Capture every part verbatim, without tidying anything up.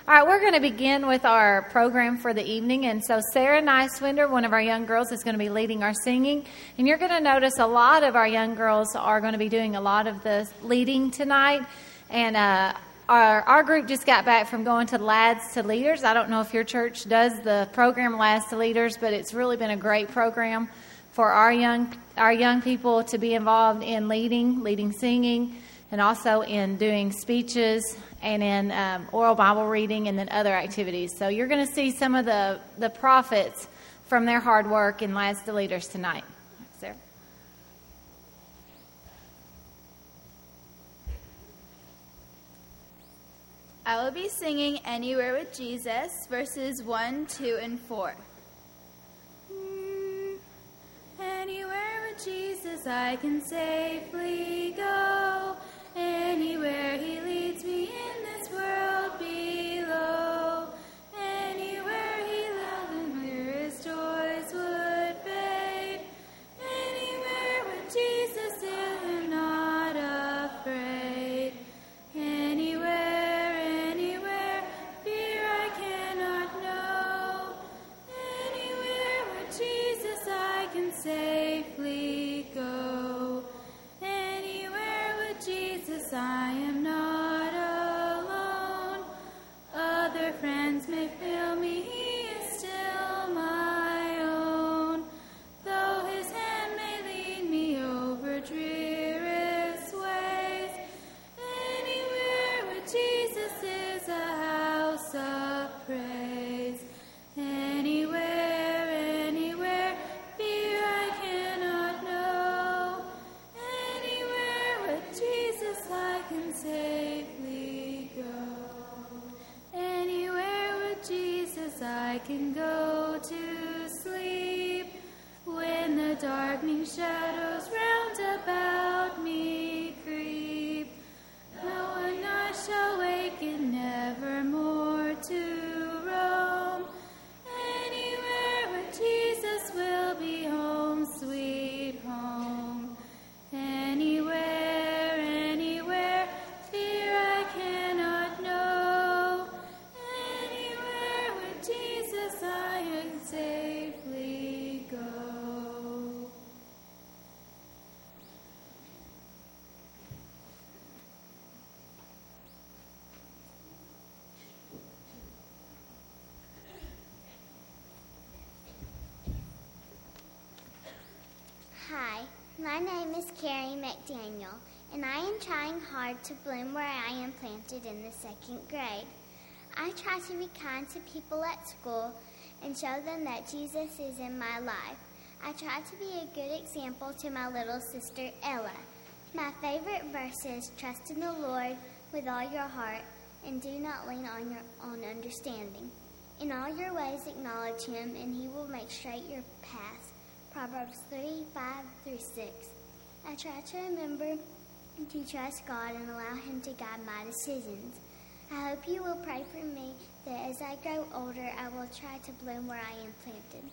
All right, we're going to begin with our program for the evening. And so Sarah Niswinder, one of our young girls, is going to be leading our singing. And you're going to notice a lot of our young girls are going to be doing a lot of the leading tonight. And uh, our, our group just got back from going to Lads to Leaders. I don't know if your church does the program Lads to Leaders, but it's really been a great program for our young our young people to be involved in leading, leading singing, and also in doing speeches and in um, oral Bible reading and then other activities. So you're going to see some of the, the profits from their hard work in Lads to Leaders tonight. Sarah? I will be singing Anywhere with Jesus, verses one, two, and four. Mm, anywhere with Jesus I can safely go. Anywhere he leads me in this world below. Anywhere he loved and where his joys would fade. Anywhere with Jesus is I'm not afraid. Anywhere, anywhere, fear I cannot know. Anywhere with Jesus I can safely go. Jesus, I am not alone. Other friends may fail me, he is still my own. Though his hand may lead me over dreariest ways, anywhere with Jesus is a house of praise. Anywhere, anywhere, fear I cannot know. I can safely go. Anywhere with Jesus I can go to sleep. When the darkening shadows round about me creep, no one I shall waken nevermore to roam. Anywhere with Jesus will be home, sweet home. Anywhere. Hi, my name is Carrie McDaniel, and I am trying hard to bloom where I am planted in the second grade. I try to be kind to people at school and show them that Jesus is in my life. I try to be a good example to my little sister Ella. My favorite verse is, trust in the Lord with all your heart and do not lean on your own understanding. In all your ways acknowledge him, and he will make straight your paths. Proverbs three, five through six. I try to remember to trust God and allow him to guide my decisions. I hope you will pray for me that as I grow older, I will try to bloom where I am planted.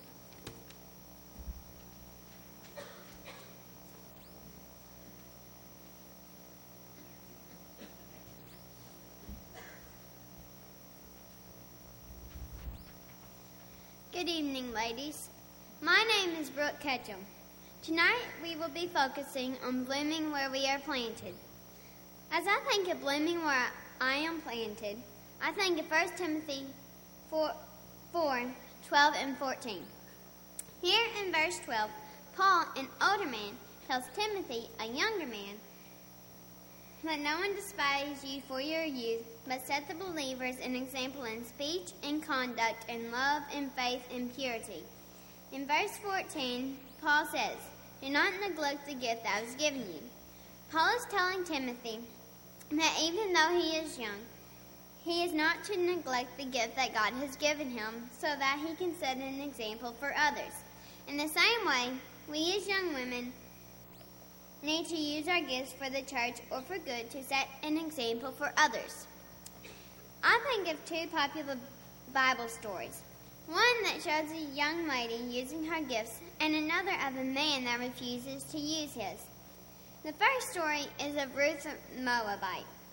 Good evening, ladies. My name is Brooke Ketchum. Tonight we will be focusing on blooming where we are planted. As I think of blooming where I am planted, I think of First Timothy four, twelve and fourteen. Here in verse twelve, Paul, an older man, tells Timothy, a younger man, let no one despise you for your youth, but set the believers an example in speech and conduct, in love and faith and purity. In verse fourteen, Paul says, do not neglect the gift I was given you. Paul is telling Timothy that even though he is young, he is not to neglect the gift that God has given him so that he can set an example for others. In the same way, we as young women need to use our gifts for the church or for good to set an example for others. I think of two popular Bible stories. One that shows a young lady using her gifts, and another of a man that refuses to use his. The first story is of Ruth the Moabite.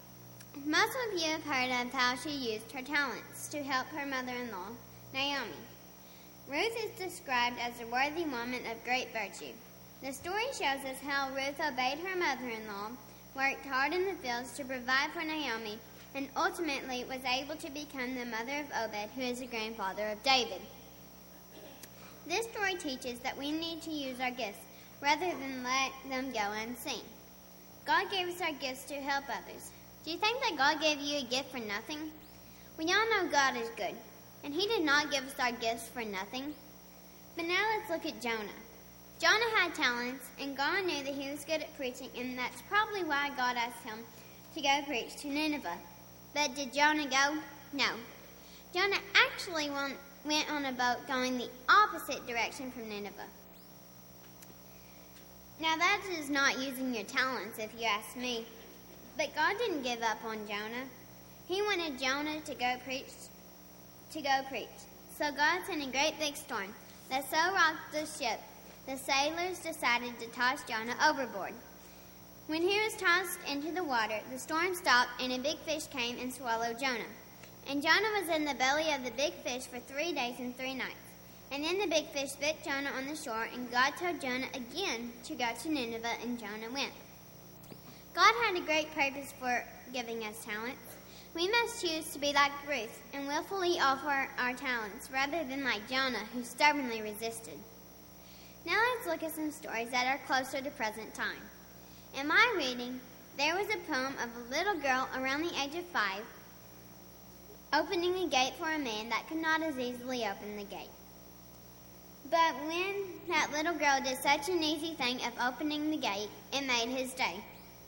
Most of you have heard of how she used her talents to help her mother-in-law, Naomi. Ruth is described as a worthy woman of great virtue. The story shows us how Ruth obeyed her mother-in-law, worked hard in the fields to provide for Naomi, and ultimately was able to become the mother of Obed, who is the grandfather of David. This story teaches that we need to use our gifts rather than let them go unseen. God gave us our gifts to help others. Do you think that God gave you a gift for nothing? We all know God is good, and He did not give us our gifts for nothing. But now let's look at Jonah. Jonah had talents, and God knew that he was good at preaching, and that's probably why God asked him to go preach to Nineveh. But did Jonah go? No. Jonah actually went on a boat going the opposite direction from Nineveh. Now that is not using your talents, if you ask me. But God didn't give up on Jonah. He wanted Jonah to go preach, to go preach. So God sent a great big storm that so rocked the ship, the sailors decided to toss Jonah overboard. When he was tossed into the water, the storm stopped and a big fish came and swallowed Jonah. And Jonah was in the belly of the big fish for three days and three nights. And then the big fish bit Jonah on the shore, and God told Jonah again to go to Nineveh, and Jonah went. God had a great purpose for giving us talents. We must choose to be like Ruth and willfully offer our talents rather than like Jonah, who stubbornly resisted. Now let's look at some stories that are closer to present time. In my reading, there was a poem of a little girl around the age of five opening a gate for a man that could not as easily open the gate. But when that little girl did such an easy thing of opening the gate, it made his day.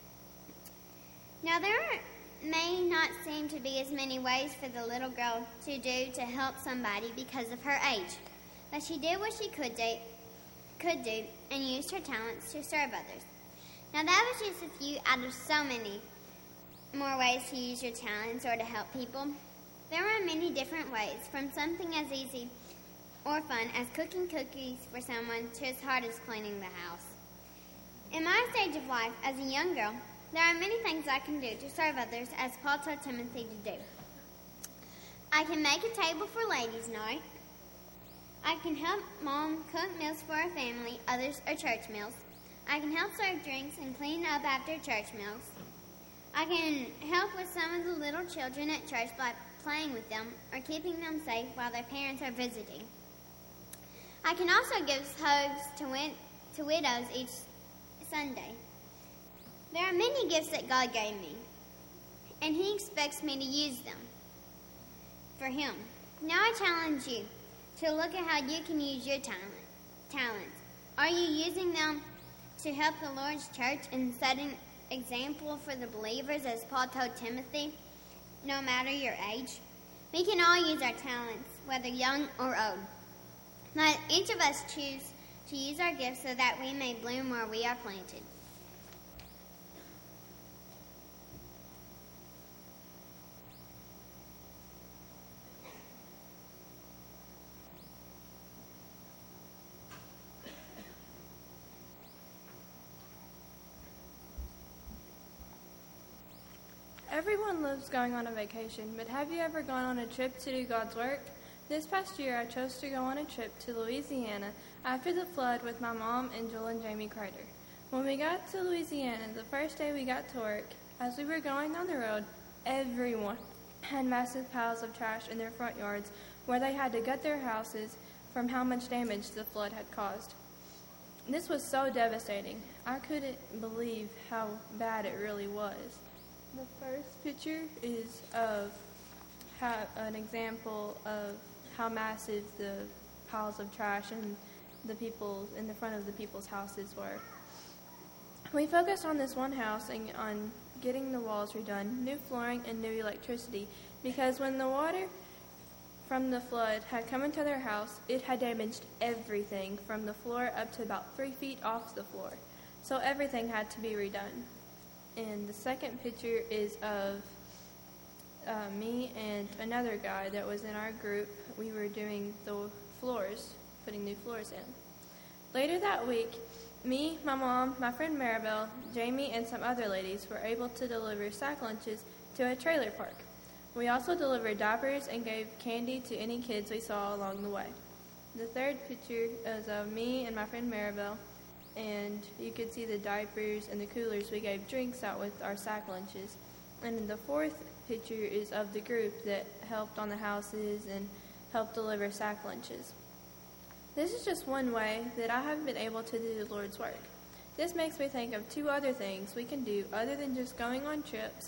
Now there may not seem to be as many ways for the little girl to do to help somebody because of her age, but she did what she could do, could do and used her talents to serve others. Now that was just a few out of so many more ways to use your talents or to help people. There are many different ways, from something as easy or fun as cooking cookies for someone to as hard as cleaning the house. In my stage of life as a young girl, there are many things I can do to serve others, as Paul told Timothy to do. I can make a table for ladies' night. I can help Mom cook meals for our family, others are church meals. I can help serve drinks and clean up after church meals. I can help with some of the little children at church by playing with them or keeping them safe while their parents are visiting. I can also give hugs to, wid- to widows each Sunday. There are many gifts that God gave me, and He expects me to use them for Him. Now I challenge you to look at how you can use your talent, talents. Are you using them to help the Lord's church and set an example for the believers, as Paul told Timothy, no matter your age? We can all use our talents, whether young or old. Let each of us choose to use our gifts so that we may bloom where we are planted. Everyone loves going on a vacation, but have you ever gone on a trip to do God's work? This past year, I chose to go on a trip to Louisiana after the flood with my mom and Joel and Jamie Carter. When we got to Louisiana, the first day we got to work, as we were going down the road, everyone had massive piles of trash in their front yards where they had to gut their houses from how much damage the flood had caused. This was so devastating. I couldn't believe how bad it really was. The first picture is of how, an example of how massive the piles of trash in the people in the front of the people's houses were. We focused on this one house and on getting the walls redone, new flooring, and new electricity, because when the water from the flood had come into their house, it had damaged everything from the floor up to about three feet off the floor. So everything had to be redone. And the second picture is of uh, me and another guy that was in our group. We were doing the floors, putting new floors in. Later that week, me, my mom, my friend Maribel, Jamie, and some other ladies were able to deliver sack lunches to a trailer park. We also delivered diapers and gave candy to any kids we saw along the way. The third picture is of me and my friend Maribel, and you could see the diapers and the coolers we gave drinks out with our sack lunches. And then the fourth picture is of the group that helped on the houses and helped deliver sack lunches. This is just one way that I have been able to do the Lord's work. This makes me think of two other things we can do other than just going on trips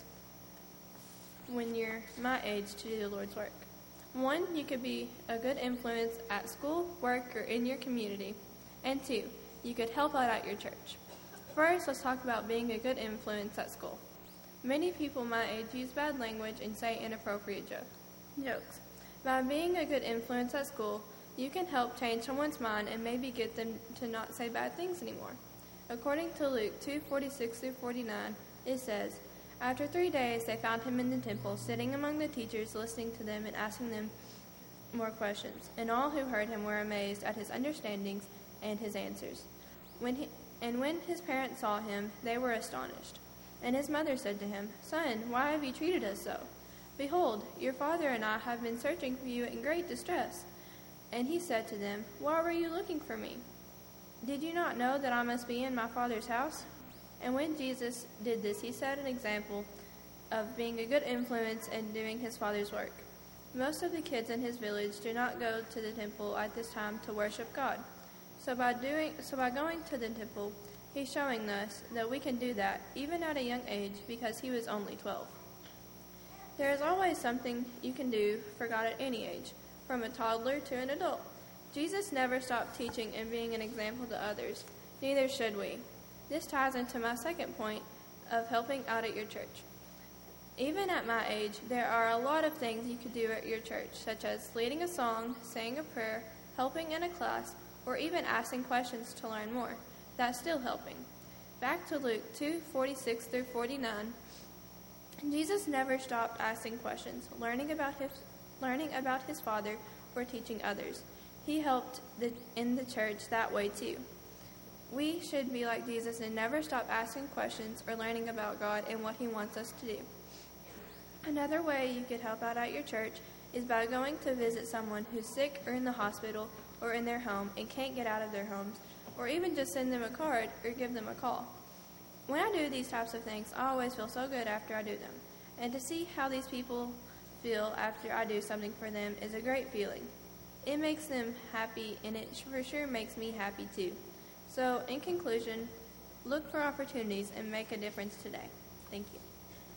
when you're my age to do the Lord's work. One, you could be a good influence at school, work, or in your community. And two, you could help out at your church. First, let's talk about being a good influence at school. Many people my age use bad language and say inappropriate jo- jokes. By being a good influence at school, you can help change someone's mind and maybe get them to not say bad things anymore. According to Luke two forty-six through forty-nine, it says, "After three days they found him in the temple, sitting among the teachers, listening to them and asking them more questions. And all who heard him were amazed at his understandings and his answers. When he, and when his parents saw him, they were astonished. And his mother said to him, 'Son, why have you treated us so? Behold, your father and I have been searching for you in great distress.' And he said to them, 'Why were you looking for me? Did you not know that I must be in my Father's house?' And when Jesus did this, he set an example of being a good influence and doing his Father's work. Most of the kids in his village do not go to the temple at this time to worship God. So by doing, so by going to the temple, he's showing us that we can do that even at a young age because he was only twelve. There is always something you can do for God at any age, from a toddler to an adult. Jesus never stopped teaching and being an example to others. Neither should we. This ties into my second point of helping out at your church. Even at my age, there are a lot of things you could do at your church, such as leading a song, saying a prayer, helping in a class, or even asking questions to learn more. That's still helping. Back to Luke two forty-six through forty-nine. Jesus never stopped asking questions, learning about his learning about his Father, or teaching others. He helped the, in the church that way too. We should be like Jesus and never stop asking questions or learning about God and what he wants us to do. Another way you could help out at your church is by going to visit someone who's sick or in the hospital or in their home and can't get out of their homes, or even just send them a card or give them a call. When I do these types of things, I always feel so good after I do them. And to see how these people feel after I do something for them is a great feeling. It makes them happy, and it for sure makes me happy too. So, in conclusion, look for opportunities and make a difference today. Thank you.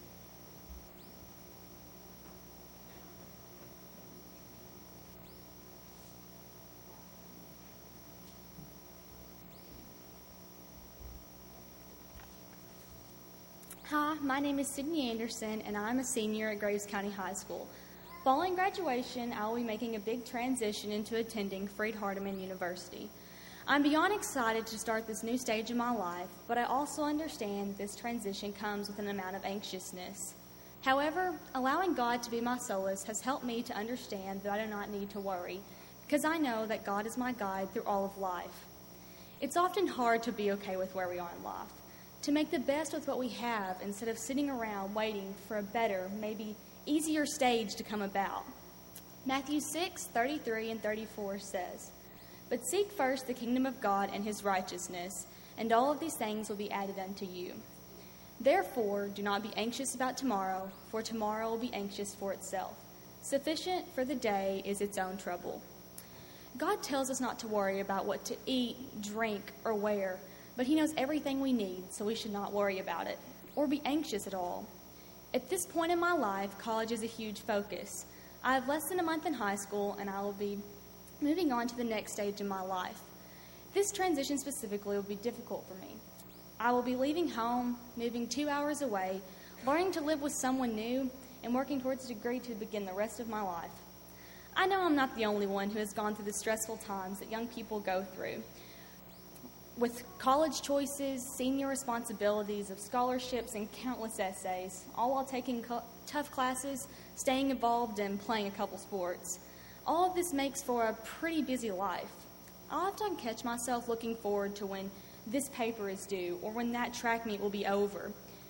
Hi, my name is Sydney Anderson, and I'm a senior at Graves County High School. Following graduation, I will be making a big transition into attending Freed-Hardeman University. I'm beyond excited to start this new stage in my life, but I also understand this transition comes with an amount of anxiousness. However, allowing God to be my solace has helped me to understand that I do not need to worry, because I know that God is my guide through all of life. It's often hard to be okay with where we are in life, to make the best with what we have instead of sitting around waiting for a better, maybe easier stage to come about. Matthew six thirty-three and thirty-four says, "But seek first the kingdom of God and his righteousness, and all of these things will be added unto you. Therefore, do not be anxious about tomorrow, for tomorrow will be anxious for itself. Sufficient for the day is its own trouble." God tells us not to worry about what to eat, drink, or wear, but he knows everything we need, so we should not worry about it or be anxious at all. At this point in my life, college is a huge focus. I have less than a month in high school, and I will be moving on to the next stage in my life. This transition specifically will be difficult for me. I will be leaving home, moving two hours away, learning to live with someone new, and working towards a degree to begin the rest of my life. I know I'm not the only one who has gone through the stressful times that young people go through, with college choices, senior responsibilities of scholarships, and countless essays, all while taking co- tough classes, staying involved, and playing a couple sports. All of this makes for a pretty busy life. I often catch myself looking forward to when this paper is due or when that track meet will be over,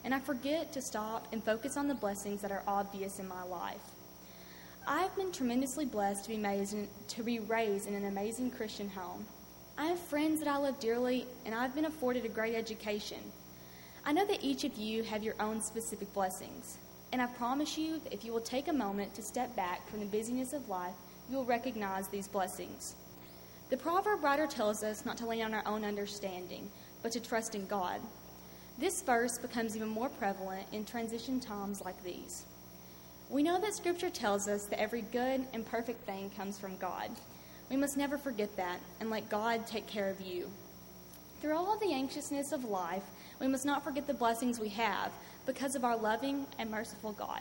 and I forget to stop and focus on the blessings that are obvious in my life. I've been tremendously blessed to be, amazing, to be raised in an amazing Christian home. I have friends that I love dearly, and I've been afforded a great education. I know that each of you have your own specific blessings, and I promise you that if you will take a moment to step back from the busyness of life, you will recognize these blessings. The proverb writer tells us not to lean on our own understanding, but to trust in God. This verse becomes even more prevalent in transition times like these. We know that Scripture tells us that every good and perfect thing comes from God. We must never forget that and let God take care of you. Through all of the anxiousness of life, we must not forget the blessings we have because of our loving and merciful God.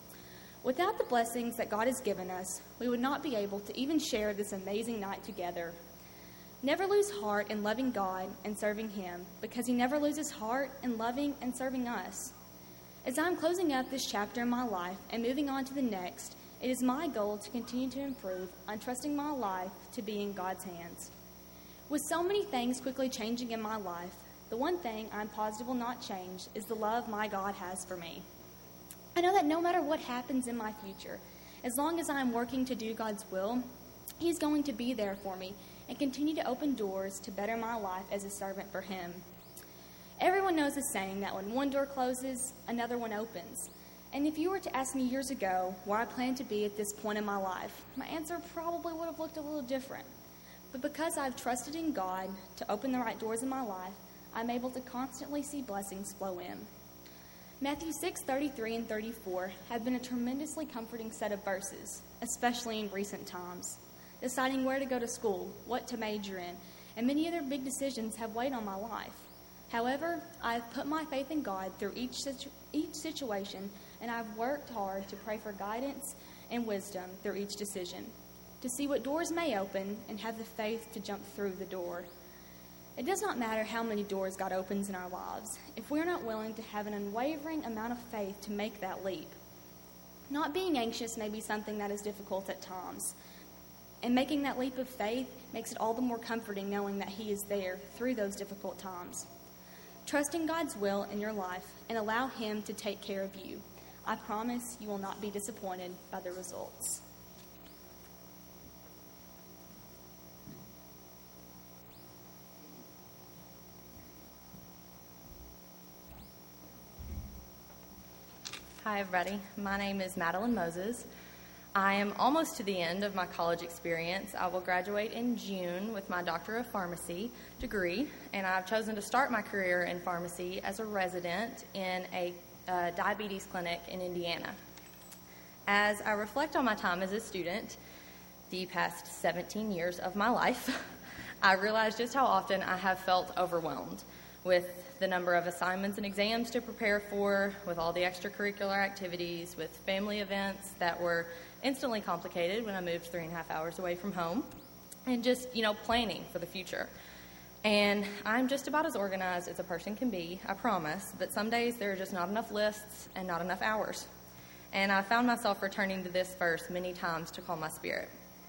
Without the blessings that God has given us, we would not be able to even share this amazing night together. Never lose heart in loving God and serving Him, because He never loses heart in loving and serving us. As I'm closing up this chapter in my life and moving on to the next, it is my goal to continue to improve on trusting my life to be in God's hands. With so many things quickly changing in my life, the one thing I'm positive will not change is the love my God has for me. I know that no matter what happens in my future, as long as I'm working to do God's will, He's going to be there for me and continue to open doors to better my life as a servant for Him. Everyone knows the saying that when one door closes, another one opens. And if you were to ask me years ago where I planned to be at this point in my life, my answer probably would have looked a little different. But because I've trusted in God to open the right doors in my life, I'm able to constantly see blessings flow in. Matthew six thirty-three and thirty-four have been a tremendously comforting set of verses, especially in recent times. Deciding where to go to school, what to major in, and many other big decisions have weighed on my life. However, I have put my faith in God through each situ- each situation, and I've worked hard to pray for guidance and wisdom through each decision, to see what doors may open and have the faith to jump through the door. It does not matter how many doors God opens in our lives if we are not willing to have an unwavering amount of faith to make that leap. Not being anxious may be something that is difficult at times, and making that leap of faith makes it all the more comforting knowing that He is there through those difficult times. Trust in God's will in your life and allow Him to take care of you. I promise you will not be disappointed by the results. Hi, everybody. My name is Madeline Moses. I am almost to the end of my college experience. I will graduate in June with my Doctor of Pharmacy degree, and I've chosen to start my career in pharmacy as a resident in a uh, diabetes clinic in Indiana. As I reflect on my time as a student, the past seventeen years of my life, I realize just how often I have felt overwhelmed with the number of assignments and exams to prepare for, with all the extracurricular activities, with family events that were instantly complicated when I moved three and a half hours away from home, and just, you know, planning for the future. And I'm just about as organized as a person can be, I promise, but some days there are just not enough lists and not enough hours. And I found myself returning to this verse many times to calm my spirit.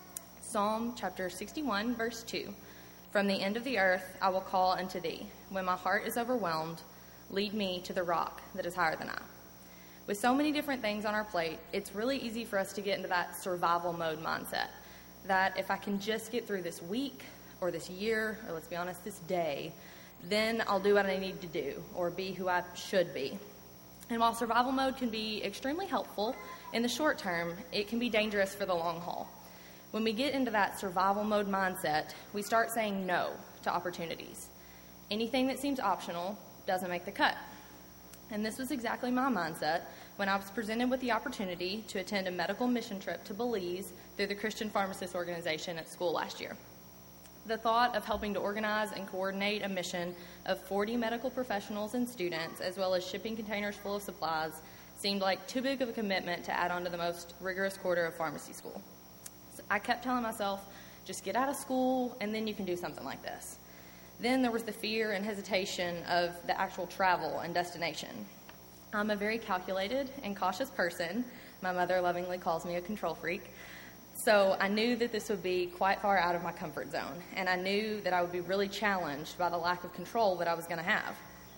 Psalm chapter sixty-one, verse two. From the end of the earth I will call unto thee. When my heart is overwhelmed, lead me to the rock that is higher than I. With so many different things on our plate, it's really easy for us to get into that survival mode mindset. That if I can just get through this week or this year, or let's be honest, this day, then I'll do what I need to do or be who I should be. And while survival mode can be extremely helpful in the short term, it can be dangerous for the long haul. When we get into that survival mode mindset, we start saying no to opportunities. Anything that seems optional doesn't make the cut. And this was exactly my mindset when I was presented with the opportunity to attend a medical mission trip to Belize through the Christian Pharmacists Organization at school last year. The thought of helping to organize and coordinate a mission of forty medical professionals and students, as well as shipping containers full of supplies, seemed like too big of a commitment to add on to the most rigorous quarter of pharmacy school. I kept telling myself, just get out of school, and then you can do something like this. Then there was the fear and hesitation of the actual travel and destination. I'm a very calculated and cautious person. My mother lovingly calls me a control freak. So I knew that this would be quite far out of my comfort zone, and I knew that I would be really challenged by the lack of control that I was going to have.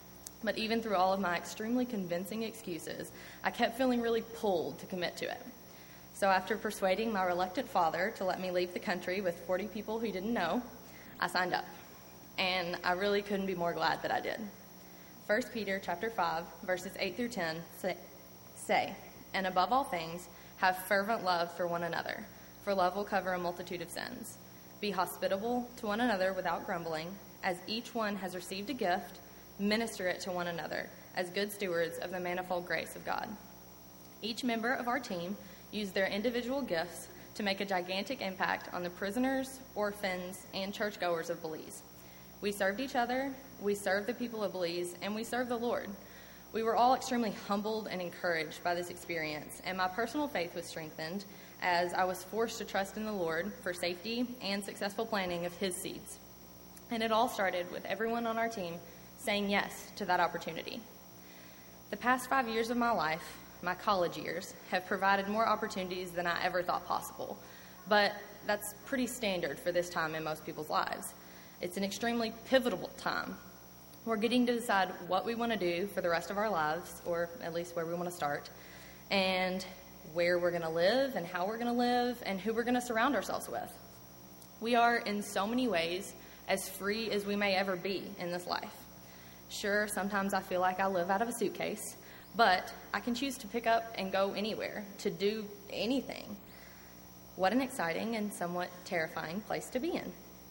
But even through all of my extremely convincing excuses, I kept feeling really pulled to commit to it. So after persuading my reluctant father to let me leave the country with forty people he didn't know, I signed up. And I really couldn't be more glad that I did. First Peter chapter five, verses eight through ten say, say, "And above all things, have fervent love for one another, for love will cover a multitude of sins. Be hospitable to one another without grumbling. As each one has received a gift, minister it to one another as good stewards of the manifold grace of God." Each member of our team used their individual gifts to make a gigantic impact on the prisoners, orphans, and churchgoers of Belize. We served each other, we served the people of Belize, and we served the Lord. We were all extremely humbled and encouraged by this experience, and my personal faith was strengthened as I was forced to trust in the Lord for safety and successful planting of His seeds. And it all started with everyone on our team saying yes to that opportunity. The past five years of my life, my college years, have provided more opportunities than I ever thought possible, but that's pretty standard for this time in most people's lives. It's an extremely pivotal time. We're getting to decide what we want to do for the rest of our lives, or at least where we want to start, and where we're going to live, and how we're going to live, and who we're going to surround ourselves with. We are, in so many ways, as free as we may ever be in this life. Sure, sometimes I feel like I live out of a suitcase, but I can choose to pick up and go anywhere, to do anything. What an exciting and somewhat terrifying place to be in.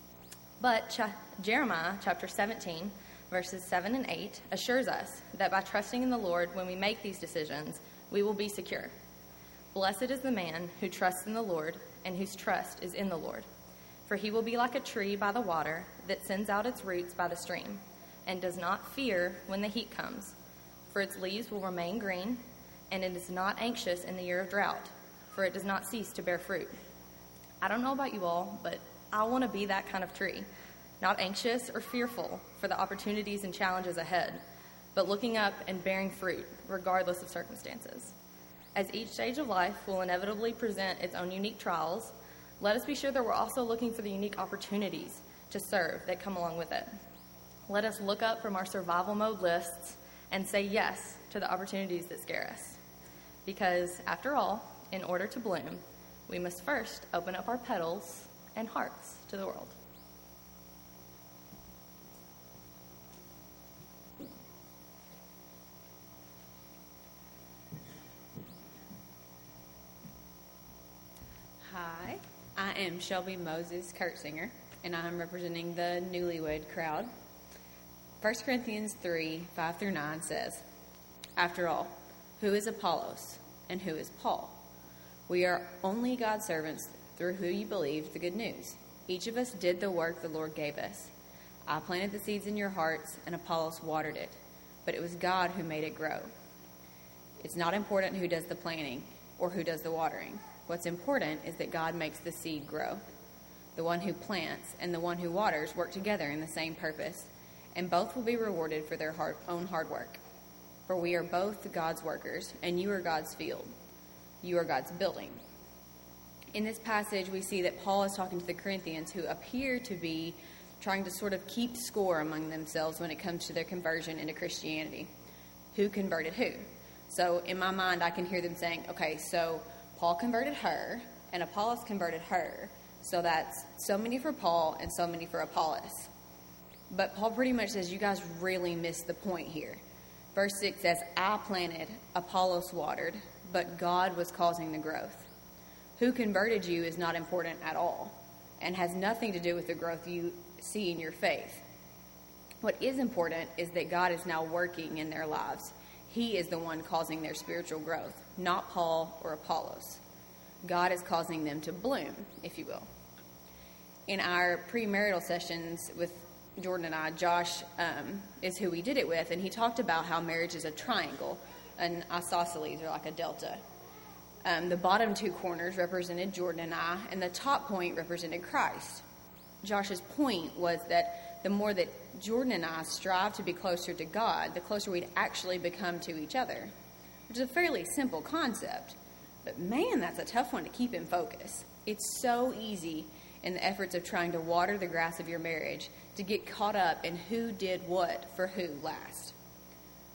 But Ch- Jeremiah chapter seventeen, verses seven and eight, assures us that by trusting in the Lord when we make these decisions, we will be secure. "Blessed is the man who trusts in the Lord and whose trust is in the Lord. For he will be like a tree by the water that sends out its roots by the stream and does not fear when the heat comes. For its leaves will remain green, and it is not anxious in the year of drought, for it does not cease to bear fruit." I don't know about you all, but I want to be that kind of tree, not anxious or fearful for the opportunities and challenges ahead, but looking up and bearing fruit regardless of circumstances. As each stage of life will inevitably present its own unique trials, let us be sure that we're also looking for the unique opportunities to serve that come along with it. Let us look up from our survival mode lists and say yes to the opportunities that scare us. Because, after all, in order to bloom, we must first open up our petals and hearts to the world. Hi, I am Shelby Moses Kurtzinger, and I'm representing the Newlywed crowd. First Corinthians three, five through nine says, "After all, who is Apollos and who is Paul? We are only God's servants through who you believed the good news. Each of us did the work the Lord gave us. I planted the seeds in your hearts, and Apollos watered it, but it was God who made it grow. It's not important who does the planting or who does the watering. What's important is that God makes the seed grow. The one who plants and the one who waters work together in the same purpose, and both will be rewarded for their hard, own hard work. For we are both God's workers, and you are God's field. You are God's building." In this passage, we see that Paul is talking to the Corinthians who appear to be trying to sort of keep score among themselves when it comes to their conversion into Christianity. Who converted who? So in my mind, I can hear them saying, okay, so Paul converted her, and Apollos converted her, so that's so many for Paul and so many for Apollos. But Paul pretty much says, you guys really missed the point here. Verse six says, "I planted, Apollos watered, but God was causing the growth." Who converted you is not important at all and has nothing to do with the growth you see in your faith. What is important is that God is now working in their lives. He is the one causing their spiritual growth, not Paul or Apollos. God is causing them to bloom, if you will. In our premarital sessions with Jordan and I, Josh um, is who we did it with, and he talked about how marriage is a triangle, and isosceles are like a delta. Um, the bottom two corners represented Jordan and I, and the top point represented Christ. Josh's point was that the more that Jordan and I strive to be closer to God, the closer we'd actually become to each other, which is a fairly simple concept. But man, that's a tough one to keep in focus. It's so easy in the efforts of trying to water the grass of your marriage to get caught up in who did what for who last.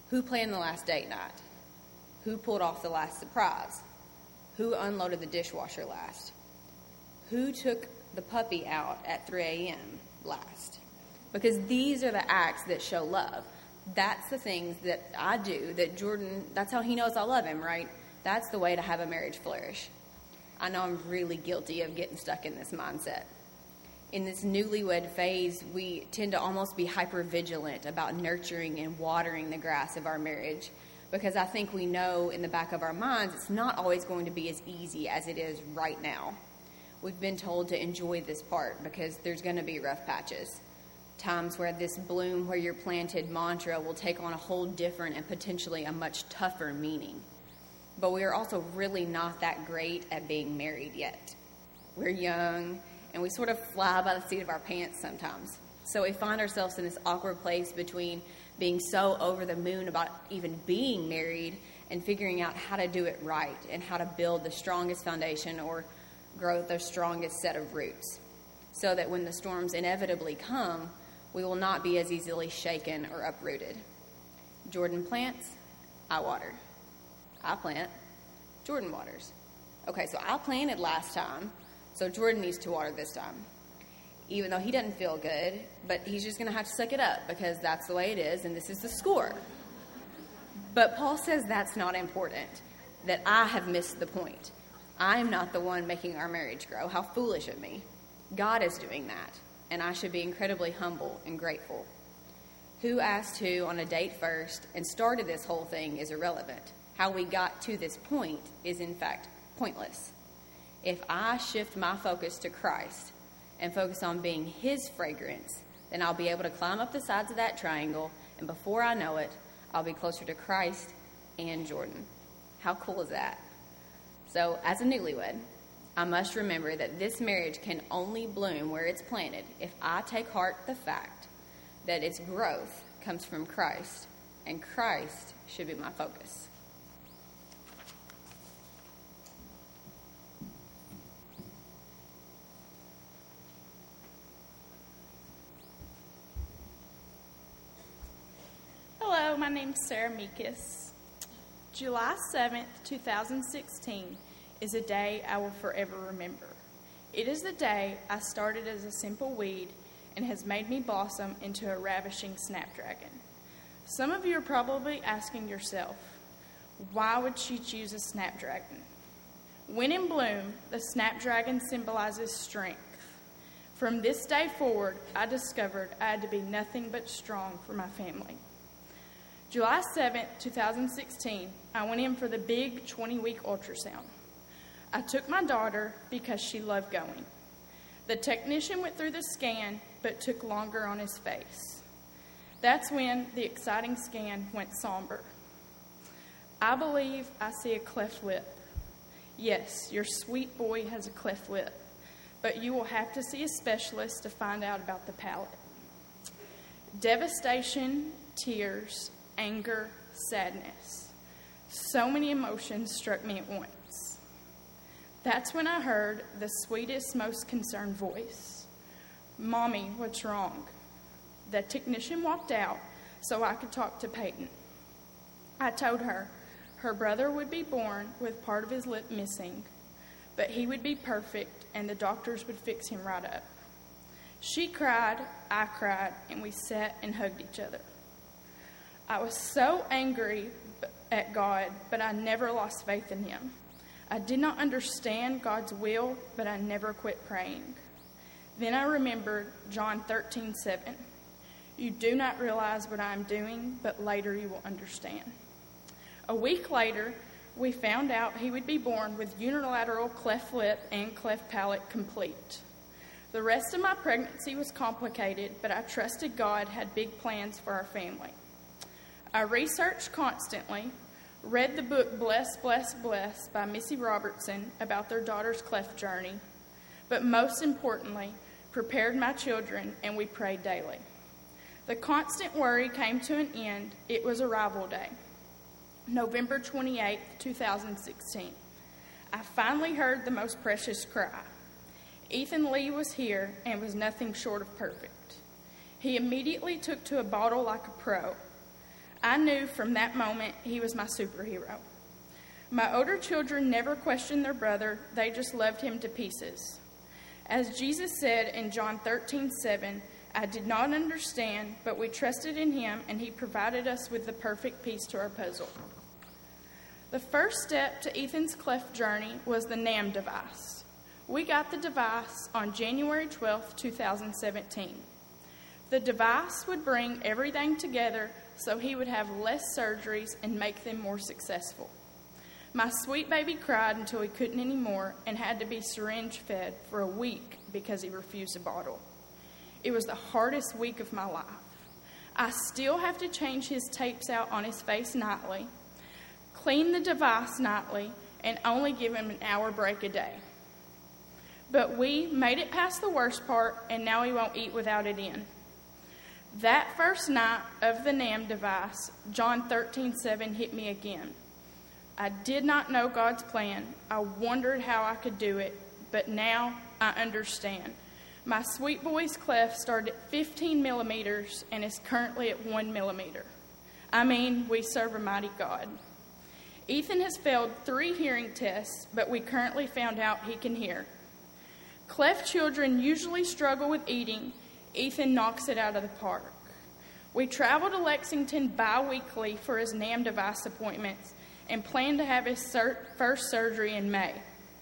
Who planned the last date night? Who pulled off the last surprise? Who unloaded the dishwasher last? Who took the puppy out at three a.m. last? Because these are the acts that show love. That's the things that I do, that Jordan, that's how he knows I love him, right? That's the way to have a marriage flourish. I know I'm really guilty of getting stuck in this mindset. In this newlywed phase, we tend to almost be hyper-vigilant about nurturing and watering the grass of our marriage, because I think we know in the back of our minds it's not always going to be as easy as it is right now. We've been told to enjoy this part because there's going to be rough patches. Times where this bloom where you're planted mantra will take on a whole different and potentially a much tougher meaning. But we are also really not that great at being married yet. We're young, and we sort of fly by the seat of our pants sometimes. So we find ourselves in this awkward place between being so over the moon about even being married and figuring out how to do it right and how to build the strongest foundation or grow the strongest set of roots, so that when the storms inevitably come, we will not be as easily shaken or uprooted. Jordan plants, I water. I plant, Jordan waters. Okay, so I planted last time, so Jordan needs to water this time. Even though he doesn't feel good, but he's just going to have to suck it up because that's the way it is, and this is the score. But Paul says that's not important, that I have missed the point. I am not the one making our marriage grow. How foolish of me. God is doing that, and I should be incredibly humble and grateful. Who asked who on a date first and started this whole thing is irrelevant. How we got to this point is, in fact, pointless. If I shift my focus to Christ and focus on being his fragrance, then I'll be able to climb up the sides of that triangle, and before I know it, I'll be closer to Christ and Jordan. How cool is that? So, as a newlywed, I must remember that this marriage can only bloom where it's planted if I take heart the fact that its growth comes from Christ, and Christ should be my focus. Hello, my name's Sarah Meekus. July seventh, twenty sixteen is a day I will forever remember. It is the day I started as a simple weed and has made me blossom into a ravishing snapdragon. Some of you are probably asking yourself, why would she choose a snapdragon? When in bloom, the snapdragon symbolizes strength. From this day forward, I discovered I had to be nothing but strong for my family. July seventh, twenty sixteen, I went in for the big twenty-week ultrasound. I took my daughter because she loved going. The technician went through the scan, but took longer on his face. That's when the exciting scan went somber. I believe I see a cleft lip. Yes, your sweet boy has a cleft lip, but you will have to see a specialist to find out about the palate. Devastation, tears, anger, sadness. So many emotions struck me at once. That's when I heard the sweetest, most concerned voice. Mommy, what's wrong? The technician walked out so I could talk to Peyton. I told her her brother would be born with part of his lip missing, but he would be perfect and the doctors would fix him right up. She cried, I cried, and we sat and hugged each other. I was so angry at God, but I never lost faith in him. I did not understand God's will, but I never quit praying. Then I remembered John thirteen seven. You do not realize what I am doing, but later you will understand. A week later, we found out he would be born with unilateral cleft lip and cleft palate complete. The rest of my pregnancy was complicated, but I trusted God had big plans for our family. I researched constantly, read the book Bless, Bless, Bless by Missy Robertson about their daughter's cleft journey, but most importantly, prepared my children, and we prayed daily. The constant worry came to an end. It was arrival day, November twenty-eighth, twenty sixteen. I finally heard the most precious cry. Ethan Lee was here and was nothing short of perfect. He immediately took to a bottle like a pro. I knew from that moment he was my superhero. My older children never questioned their brother, they just loved him to pieces. As Jesus said in John thirteen seven, I did not understand, but we trusted in him, and he provided us with the perfect piece to our puzzle. The first step to Ethan's cleft journey was the NAM device. We got the device on January twelfth, twenty seventeen. The device would bring everything together so he would have less surgeries and make them more successful. My sweet baby cried until he couldn't anymore and had to be syringe fed for a week because he refused a bottle. It was the hardest week of my life. I still have to change his tapes out on his face nightly, clean the device nightly, and only give him an hour break a day. But we made it past the worst part, and now he won't eat without it in. That first night of the NAM device, John thirteen seven hit me again. I did not know God's plan. I wondered how I could do it, but now I understand. My sweet boy's cleft started at fifteen millimeters and is currently at one millimeter. I mean, we serve a mighty God. Ethan has failed three hearing tests, but we currently found out he can hear. Cleft children usually struggle with eating. Ethan knocks it out of the park. We travel to Lexington bi-weekly for his NAM device appointments and plan to have his sur- first surgery in May.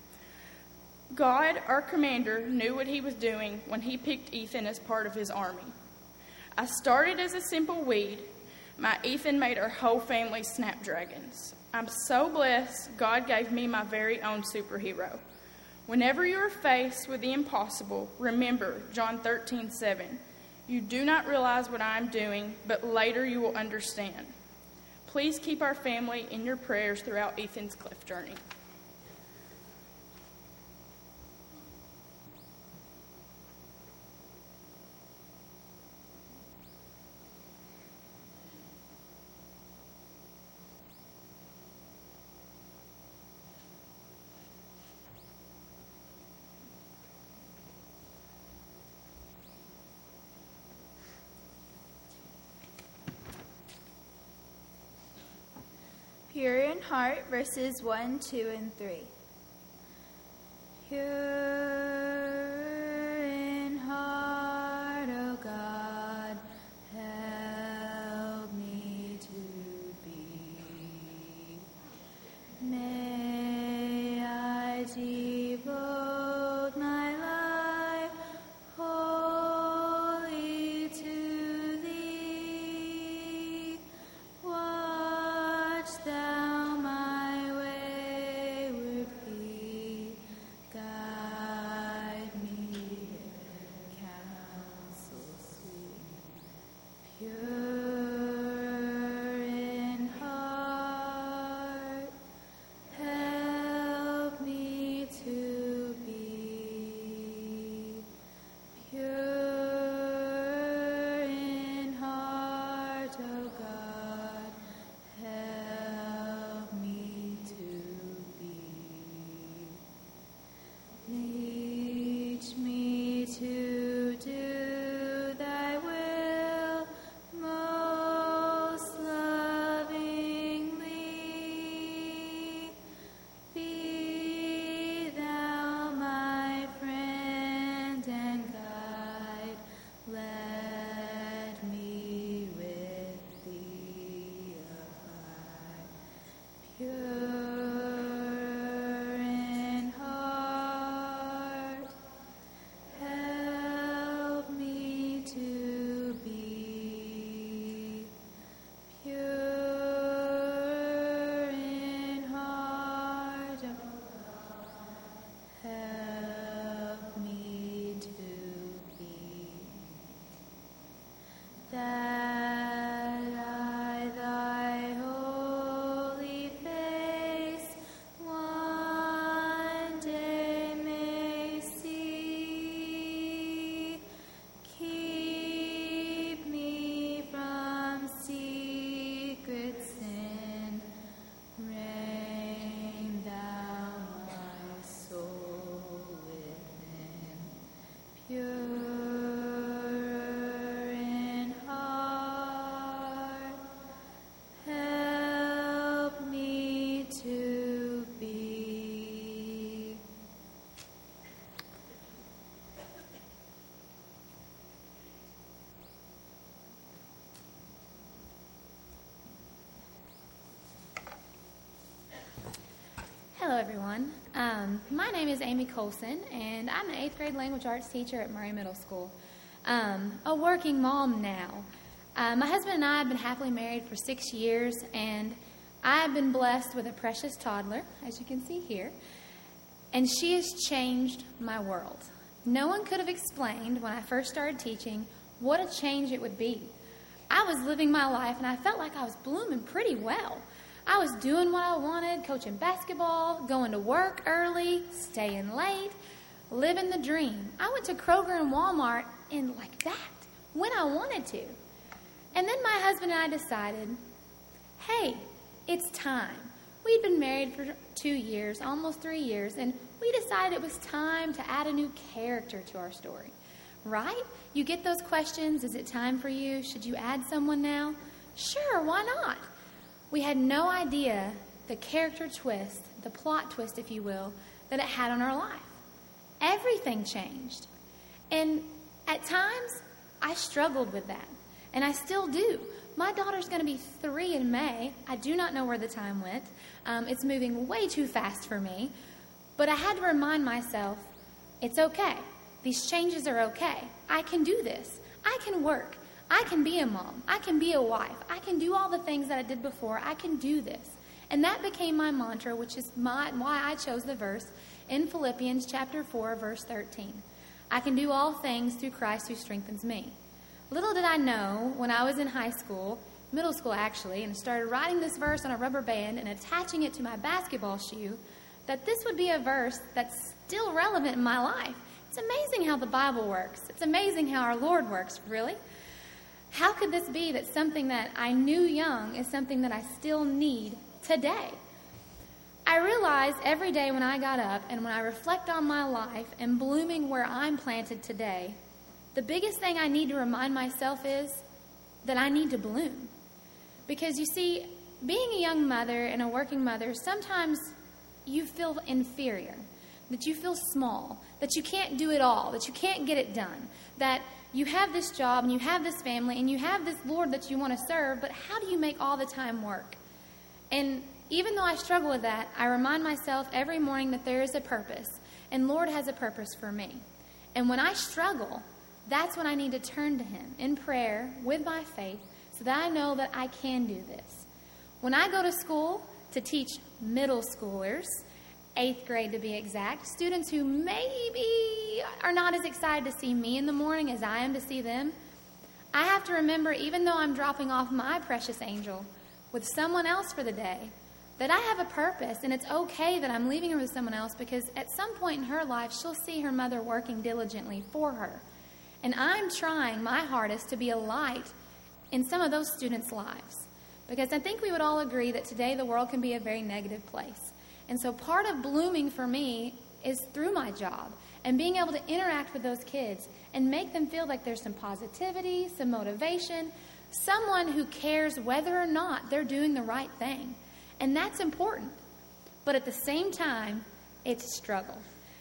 God, our commander, knew what he was doing when he picked Ethan as part of his army. I started as a simple weed. My Ethan made our whole family snapdragons. I'm so blessed God gave me my very own superhero. Whenever you are faced with the impossible, remember John thirteen seven. You do not realize what I am doing, but later you will understand. Please keep our family in your prayers throughout Ethan's cleft journey. Pure in heart, verses one, two, and three. Pure in heart, O God, help me to be. May I devote my life wholly to thee. Watch thou my wayward feet, guide Hello, everyone. Um, my name is Amy Colson, and I'm an eighth grade language arts teacher at Murray Middle School. Um, a working mom now. Uh, my husband and I have been happily married for six years, and I've been blessed with a precious toddler, as you can see here, and she has changed my world. No one could have explained when I first started teaching what a change it would be. I was living my life, and I felt like I was blooming pretty well. I was doing what I wanted, coaching basketball, going to work early, staying late, living the dream. I went to Kroger and Walmart and like that, when I wanted to. And then my husband and I decided, hey, it's time. We'd been married for two years, almost three years, and we decided it was time to add a new character to our story. Right? You get those questions, is it time for you? Should you add someone now? Sure, why not? We had no idea the character twist, the plot twist, if you will, that it had on our life. Everything changed. And at times, I struggled with that. And I still do. My daughter's going to be three in May. I do not know where the time went. Um, it's moving way too fast for me. But I had to remind myself, it's okay. These changes are okay. I can do this. I can work. I can be a mom. I can be a wife. I can do all the things that I did before. I can do this. And that became my mantra, which is my, why I chose the verse in Philippians chapter four, verse thirteen. I can do all things through Christ who strengthens me. Little did I know when I was in high school, middle school actually, and started writing this verse on a rubber band and attaching it to my basketball shoe, that this would be a verse that's still relevant in my life. It's amazing how the Bible works. It's amazing how our Lord works, really. How could this be that something that I knew young is something that I still need today? I realize every day when I got up and when I reflect on my life and blooming where I'm planted today, the biggest thing I need to remind myself is that I need to bloom. Because you see, being a young mother and a working mother, sometimes you feel inferior, that you feel small, that you can't do it all, that you can't get it done, that you have this job and you have this family and you have this Lord that you want to serve, but how do you make all the time work? And even though I struggle with that, I remind myself every morning that there is a purpose, and Lord has a purpose for me. And when I struggle, that's when I need to turn to Him in prayer with my faith so that I know that I can do this. When I go to school to teach middle schoolers, eighth grade to be exact, students who maybe are not as excited to see me in the morning as I am to see them, I have to remember, even though I'm dropping off my precious angel with someone else for the day, that I have a purpose, and it's okay that I'm leaving her with someone else because at some point in her life, she'll see her mother working diligently for her. And I'm trying my hardest to be a light in some of those students' lives, because I think we would all agree that today the world can be a very negative place. And so part of blooming for me is through my job and being able to interact with those kids and make them feel like there's some positivity, some motivation, someone who cares whether or not they're doing the right thing. And that's important. But at the same time, it's a struggle.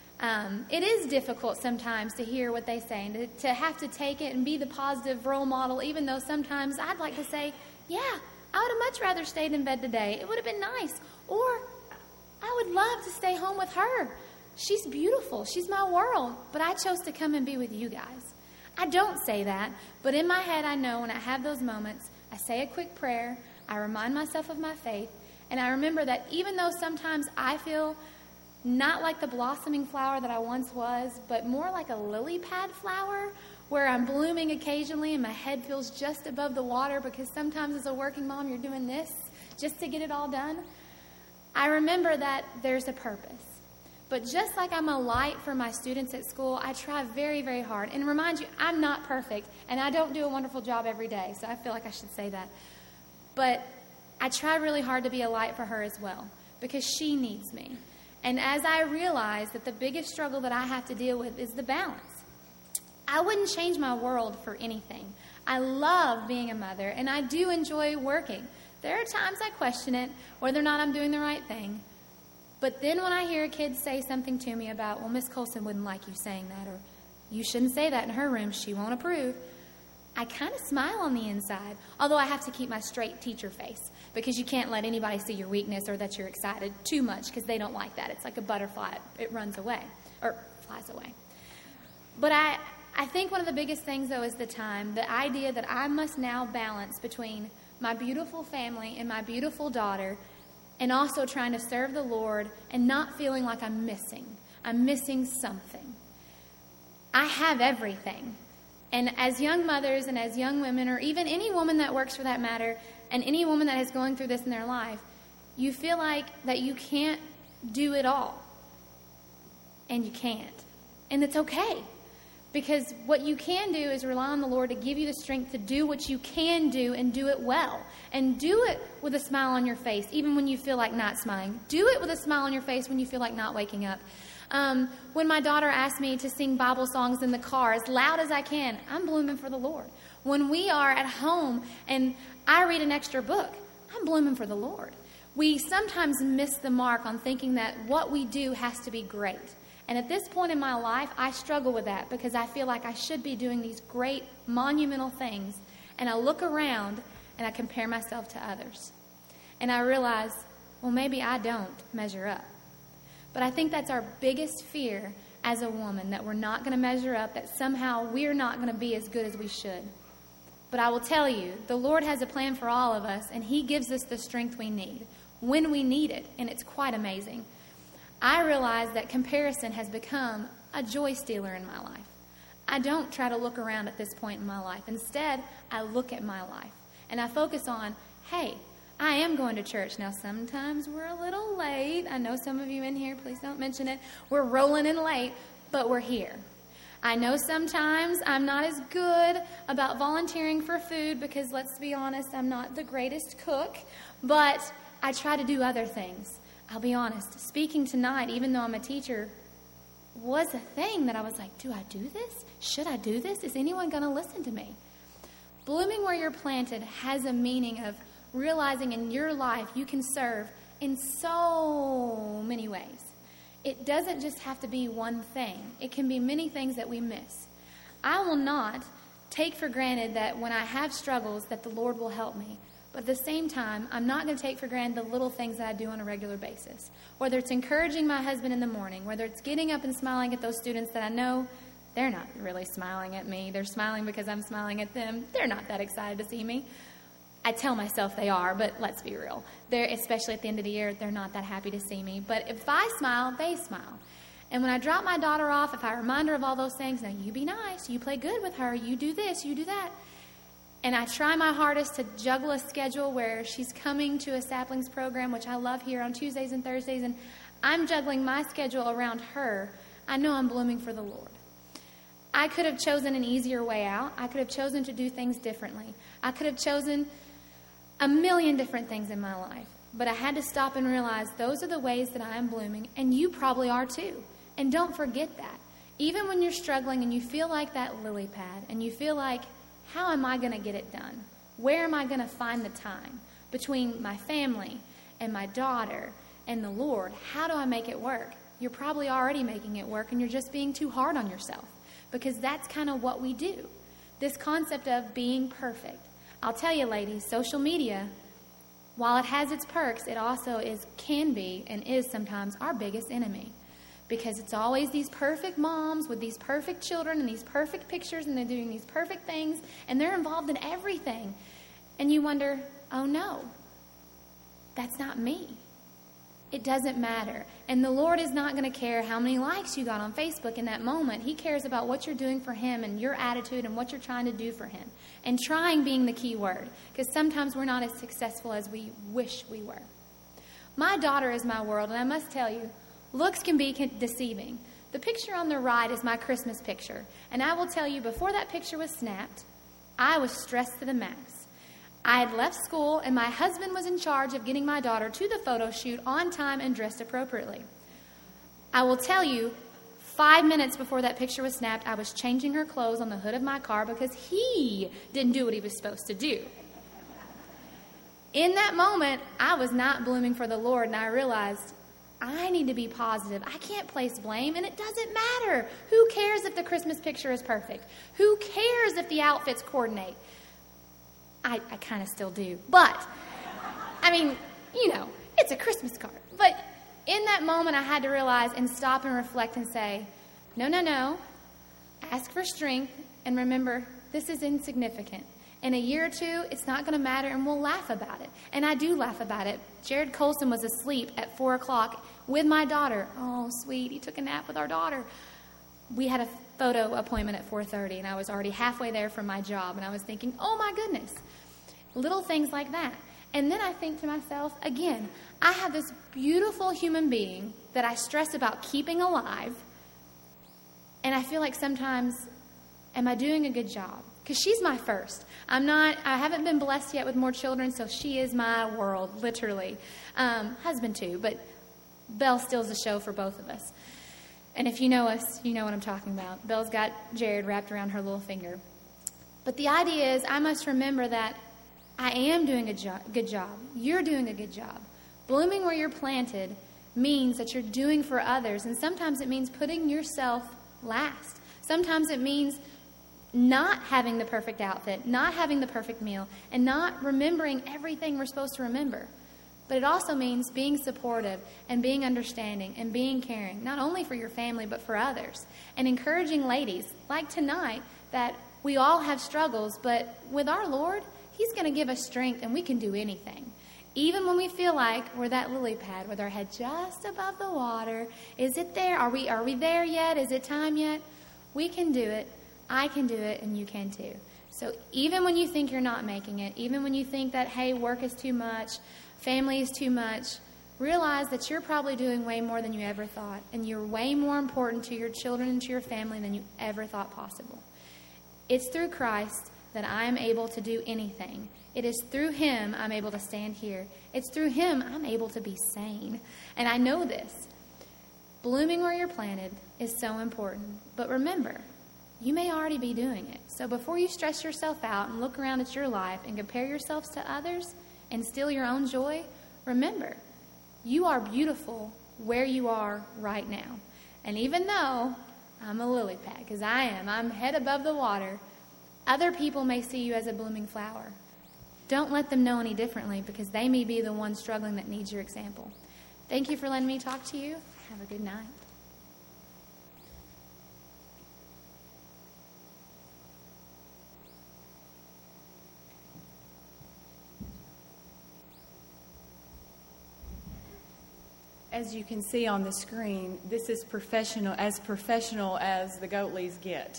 Um, it is difficult sometimes to hear what they say and to, to have to take it and be the positive role model, even though sometimes I'd like to say, yeah, I would have much rather stayed in bed today. It would have been nice. Or I would love to stay home with her. She's beautiful. She's my world. But I chose to come and be with you guys. I don't say that, but in my head I know when I have those moments, I say a quick prayer, I remind myself of my faith, and I remember that even though sometimes I feel not like the blossoming flower that I once was, but more like a lily pad flower, where I'm blooming occasionally and my head feels just above the water because sometimes as a working mom you're doing this just to get it all done, I remember that there's a purpose. But just like I'm a light for my students at school, I try very, very hard. And remind you, I'm not perfect, and I don't do a wonderful job every day, so I feel like I should say that. But I try really hard to be a light for her as well, because she needs me. And as I realize that the biggest struggle that I have to deal with is the balance, I wouldn't change my world for anything. I love being a mother, and I do enjoy working. There are times I question it, whether or not I'm doing the right thing. But then when I hear a kid say something to me about, well, Miss Colson wouldn't like you saying that, or you shouldn't say that in her room, she won't approve, I kind of smile on the inside, although I have to keep my straight teacher face because you can't let anybody see your weakness or that you're excited too much because they don't like that. It's like a butterfly. It runs away or flies away. But I, I think one of the biggest things, though, is the time, the idea that I must now balance between my beautiful family and my beautiful daughter and also trying to serve the Lord and not feeling like I'm missing. I'm missing something. I have everything. And as young mothers and as young women, or even any woman that works for that matter, and any woman that is going through this in their life, you feel like that you can't do it all. And you can't. And it's okay. Because what you can do is rely on the Lord to give you the strength to do what you can do and do it well. And do it with a smile on your face, even when you feel like not smiling. Do it with a smile on your face when you feel like not waking up. Um, when my daughter asked me to sing Bible songs in the car as loud as I can, I'm blooming for the Lord. When we are at home and I read an extra book, I'm blooming for the Lord. We sometimes miss the mark on thinking that what we do has to be great. And at this point in my life, I struggle with that because I feel like I should be doing these great, monumental things. And I look around and I compare myself to others. And I realize, well, maybe I don't measure up. But I think that's our biggest fear as a woman, that we're not going to measure up, that somehow we're not going to be as good as we should. But I will tell you, the Lord has a plan for all of us, and He gives us the strength we need when we need it, and it's quite amazing. I realize that comparison has become a joy stealer in my life. I don't try to look around at this point in my life. Instead, I look at my life, and I focus on, hey, I am going to church. Now, sometimes we're a little late. I know some of you in here, please don't mention it. We're rolling in late, but we're here. I know sometimes I'm not as good about volunteering for food because, let's be honest, I'm not the greatest cook, but I try to do other things. I'll be honest, speaking tonight, even though I'm a teacher, was a thing that I was like, do I do this? Should I do this? Is anyone going to listen to me? Blooming where you're planted has a meaning of realizing in your life you can serve in so many ways. It doesn't just have to be one thing. It can be many things that we miss. I will not take for granted that when I have struggles that the Lord will help me. But at the same time, I'm not going to take for granted the little things that I do on a regular basis. Whether it's encouraging my husband in the morning, whether it's getting up and smiling at those students that I know they're not really smiling at me. They're smiling because I'm smiling at them. They're not that excited to see me. I tell myself they are, but let's be real. They're, especially at the end of the year, they're not that happy to see me. But if I smile, they smile. And when I drop my daughter off, if I remind her of all those things, now you be nice, you play good with her, you do this, you do that. And I try my hardest to juggle a schedule where she's coming to a saplings program, which I love here on Tuesdays and Thursdays, and I'm juggling my schedule around her. I know I'm blooming for the Lord. I could have chosen an easier way out. I could have chosen to do things differently. I could have chosen a million different things in my life. But I had to stop and realize those are the ways that I am blooming, and you probably are too. And don't forget that. Even when you're struggling and you feel like that lily pad, and you feel like, how am I going to get it done? Where am I going to find the time between my family and my daughter and the Lord? How do I make it work? You're probably already making it work, and you're just being too hard on yourself, because that's kind of what we do. This concept of being perfect. I'll tell you, ladies, social media, while it has its perks, it also is can be and is sometimes our biggest enemy. Because it's always these perfect moms with these perfect children and these perfect pictures, and they're doing these perfect things, and they're involved in everything. And you wonder, oh no, that's not me. It doesn't matter. And the Lord is not going to care how many likes you got on Facebook in that moment. He cares about what you're doing for Him and your attitude and what you're trying to do for Him. And trying being the key word, because sometimes we're not as successful as we wish we were. My daughter is my world, and I must tell you, looks can be deceiving. The picture on the right is my Christmas picture. And I will tell you, before that picture was snapped, I was stressed to the max. I had left school, and my husband was in charge of getting my daughter to the photo shoot on time and dressed appropriately. I will tell you, five minutes before that picture was snapped, I was changing her clothes on the hood of my car because he didn't do what he was supposed to do. In that moment, I was not blooming for the Lord, and I realized I need to be positive. I can't place blame, and it doesn't matter. Who cares if the Christmas picture is perfect? Who cares if the outfits coordinate? I, I kind of still do. But, I mean, you know, it's a Christmas card. But in that moment, I had to realize and stop and reflect and say, no, no, no. Ask for strength, and remember, this is insignificant. In a year or two, it's not going to matter, and we'll laugh about it. And I do laugh about it. Jared Colson was asleep at four o'clock with my daughter. Oh, sweet, he took a nap with our daughter. We had a photo appointment at four thirty, and I was already halfway there from my job, and I was thinking, oh, my goodness, little things like that. And then I think to myself, again, I have this beautiful human being that I stress about keeping alive, and I feel like sometimes, am I doing a good job? Because she's my first. I'm not, I haven't been blessed yet with more children, so she is my world, literally. Um, husband too, but Belle steals the show for both of us. And if you know us, you know what I'm talking about. Belle's got Jared wrapped around her little finger. But the idea is I must remember that I am doing a jo- good job. You're doing a good job. Blooming where you're planted means that you're doing for others, and sometimes it means putting yourself last. Sometimes it means not having the perfect outfit, not having the perfect meal, and not remembering everything we're supposed to remember. But it also means being supportive and being understanding and being caring, not only for your family, but for others. And encouraging ladies, like tonight, that we all have struggles, but with our Lord, He's going to give us strength, and we can do anything. Even when we feel like we're that lily pad with our head just above the water. Is it there? Are we, are we there yet? Is it time yet? We can do it. I can do it, and you can too. So even when you think you're not making it, even when you think that, hey, work is too much, family is too much, realize that you're probably doing way more than you ever thought, and you're way more important to your children and to your family than you ever thought possible. It's through Christ that I am able to do anything. It is through Him I'm able to stand here. It's through Him I'm able to be sane. And I know this. Blooming where you're planted is so important. But remember, you may already be doing it. So before you stress yourself out and look around at your life and compare yourselves to others and steal your own joy, remember, you are beautiful where you are right now. And even though I'm a lily pad, because I am, I'm head above the water, other people may see you as a blooming flower. Don't let them know any differently, because they may be the one struggling that needs your example. Thank you for letting me talk to you. Have a good night. As you can see on the screen, this is professional, as professional as the Goatleys get.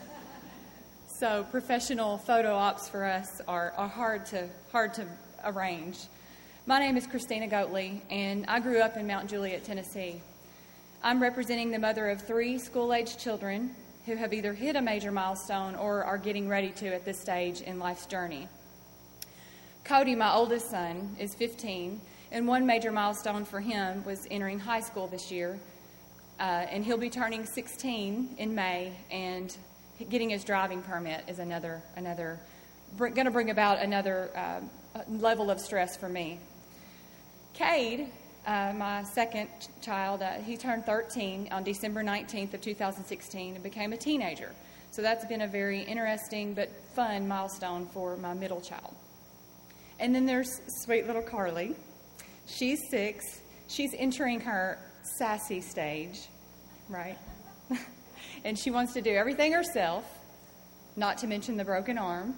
So professional photo ops for us are, are hard to hard to arrange. My name is Christina Goatley, and I grew up in Mount Juliet, Tennessee. I'm representing the mother of three school-aged children who have either hit a major milestone or are getting ready to at this stage in life's journey. Cody, my oldest son, is fifteen, and one major milestone for him was entering high school this year, uh, and he'll be turning sixteen in May, and getting his driving permit is another another going to bring about another uh, level of stress for me. Cade, uh, my second child, uh, he turned thirteen on December nineteenth of two thousand sixteen and became a teenager. So that's been a very interesting but fun milestone for my middle child. And then there's sweet little Carly. She's six. She's entering her sassy stage, right? And she wants to do everything herself, not to mention the broken arm.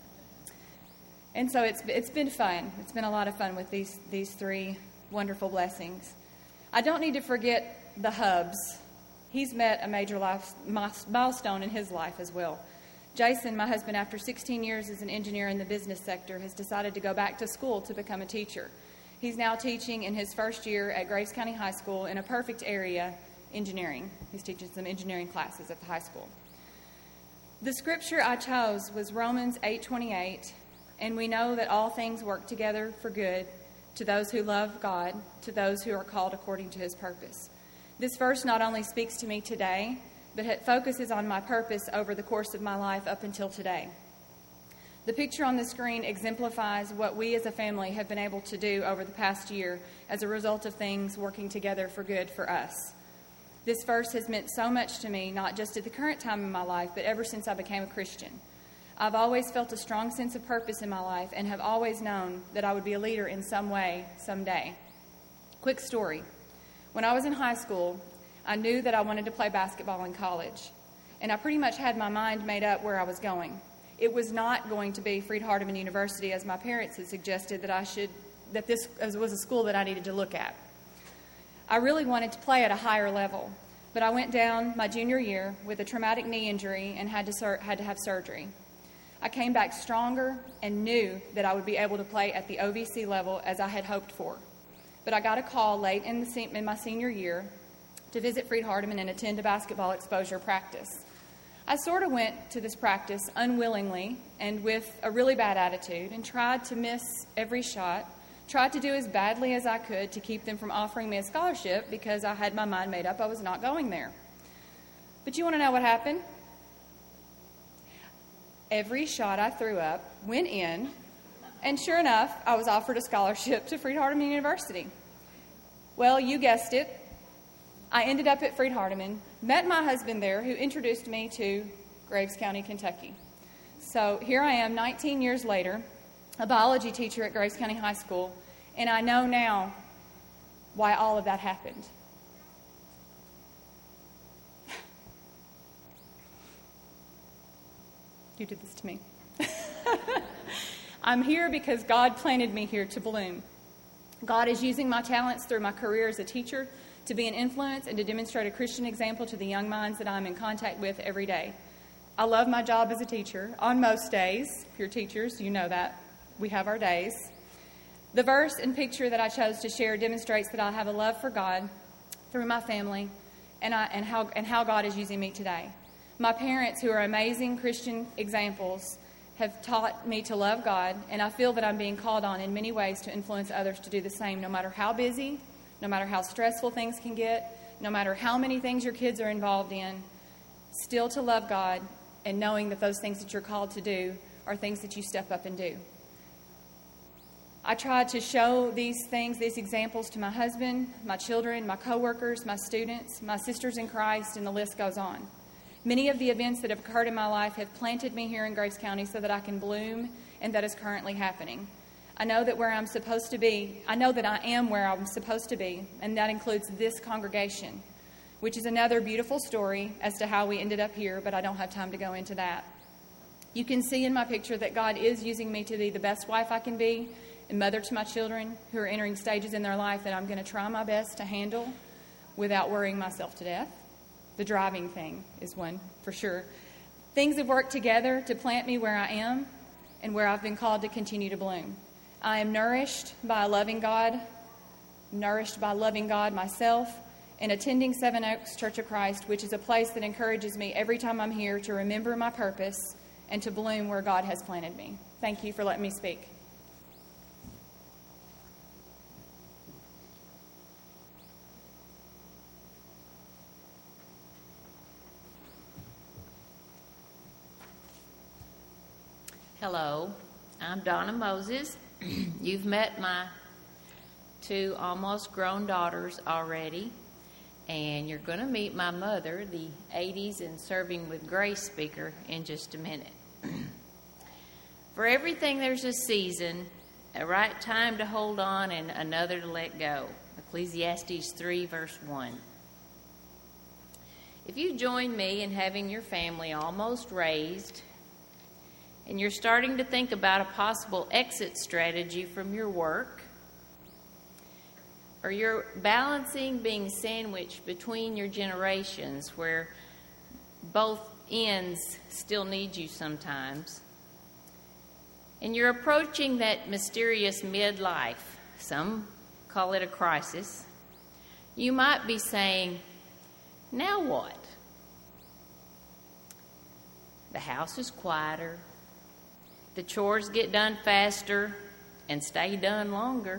And so it's it's been fun. It's been a lot of fun with these, these three wonderful blessings. I don't need to forget the hubs. He's met a major life milestone in his life as well. Jason, my husband, after sixteen years as an engineer in the business sector, has decided to go back to school to become a teacher. He's now teaching in his first year at Graves County High School in a perfect area, engineering. He's teaching some engineering classes at the high school. The scripture I chose was Romans eight twenty-eight, and we know that all things work together for good to those who love God, to those who are called according to His purpose. This verse not only speaks to me today, but it focuses on my purpose over the course of my life up until today. The picture on the screen exemplifies what we as a family have been able to do over the past year as a result of things working together for good for us. This verse has meant so much to me, not just at the current time in my life, but ever since I became a Christian. I've always felt a strong sense of purpose in my life and have always known that I would be a leader in some way, someday. Quick story. When I was in high school, I knew that I wanted to play basketball in college, and I pretty much had my mind made up where I was going. It was not going to be Freed-Hardeman University, as my parents had suggested that I should, that this was a school that I needed to look at. I really wanted to play at a higher level, but I went down my junior year with a traumatic knee injury and had to sur- had to have surgery. I came back stronger and knew that I would be able to play at the O V C level as I had hoped for. But I got a call late in, the se- in my senior year to visit Freed-Hardeman and attend a basketball exposure practice. I sort of went to this practice unwillingly and with a really bad attitude and tried to miss every shot, tried to do as badly as I could to keep them from offering me a scholarship because I had my mind made up I was not going there. But you want to know what happened? Every shot I threw up went in, and sure enough, I was offered a scholarship to Freed-Hardeman University. Well, you guessed it. I ended up at Freed-Hardeman, met my husband there, who introduced me to Graves County, Kentucky. So here I am, nineteen years later, a biology teacher at Graves County High School, and I know now why all of that happened. You did this to me. I'm here because God planted me here to bloom. God is using my talents through my career as a teacher to be an influence and to demonstrate a Christian example to the young minds that I'm in contact with every day. I love my job as a teacher on most days. If you're teachers, you know that. We have our days. The verse and picture that I chose to share demonstrates that I have a love for God through my family and, I, and, how, and how God is using me today. My parents, who are amazing Christian examples, have taught me to love God, and I feel that I'm being called on in many ways to influence others to do the same, no matter how busy, no matter how stressful things can get, no matter how many things your kids are involved in, still to love God and knowing that those things that you're called to do are things that you step up and do. I try to show these things, these examples to my husband, my children, my coworkers, my students, my sisters in Christ, and the list goes on. Many of the events that have occurred in my life have planted me here in Graves County so that I can bloom, and that is currently happening. I know that where I'm supposed to be, I know that I am where I'm supposed to be, and that includes this congregation, which is another beautiful story as to how we ended up here, but I don't have time to go into that. You can see in my picture that God is using me to be the best wife I can be and mother to my children who are entering stages in their life that I'm going to try my best to handle without worrying myself to death. The driving thing is one for sure. Things have worked together to plant me where I am and where I've been called to continue to bloom. I am nourished by a loving God, nourished by loving God myself, and attending Seven Oaks Church of Christ, which is a place that encourages me every time I'm here to remember my purpose and to bloom where God has planted me. Thank you for letting me speak. Hello, I'm Donna Moses. You've met my two almost grown daughters already, and you're going to meet my mother, the eighties and Serving with Grace speaker, in just a minute. For everything there's a season, a right time to hold on and another to let go. Ecclesiastes three, verse one. If you join me in having your family almost raised, and you're starting to think about a possible exit strategy from your work, or you're balancing being sandwiched between your generations where both ends still need you sometimes, and you're approaching that mysterious midlife, some call it a crisis, you might be saying, now what? The house is quieter. The chores get done faster and stay done longer.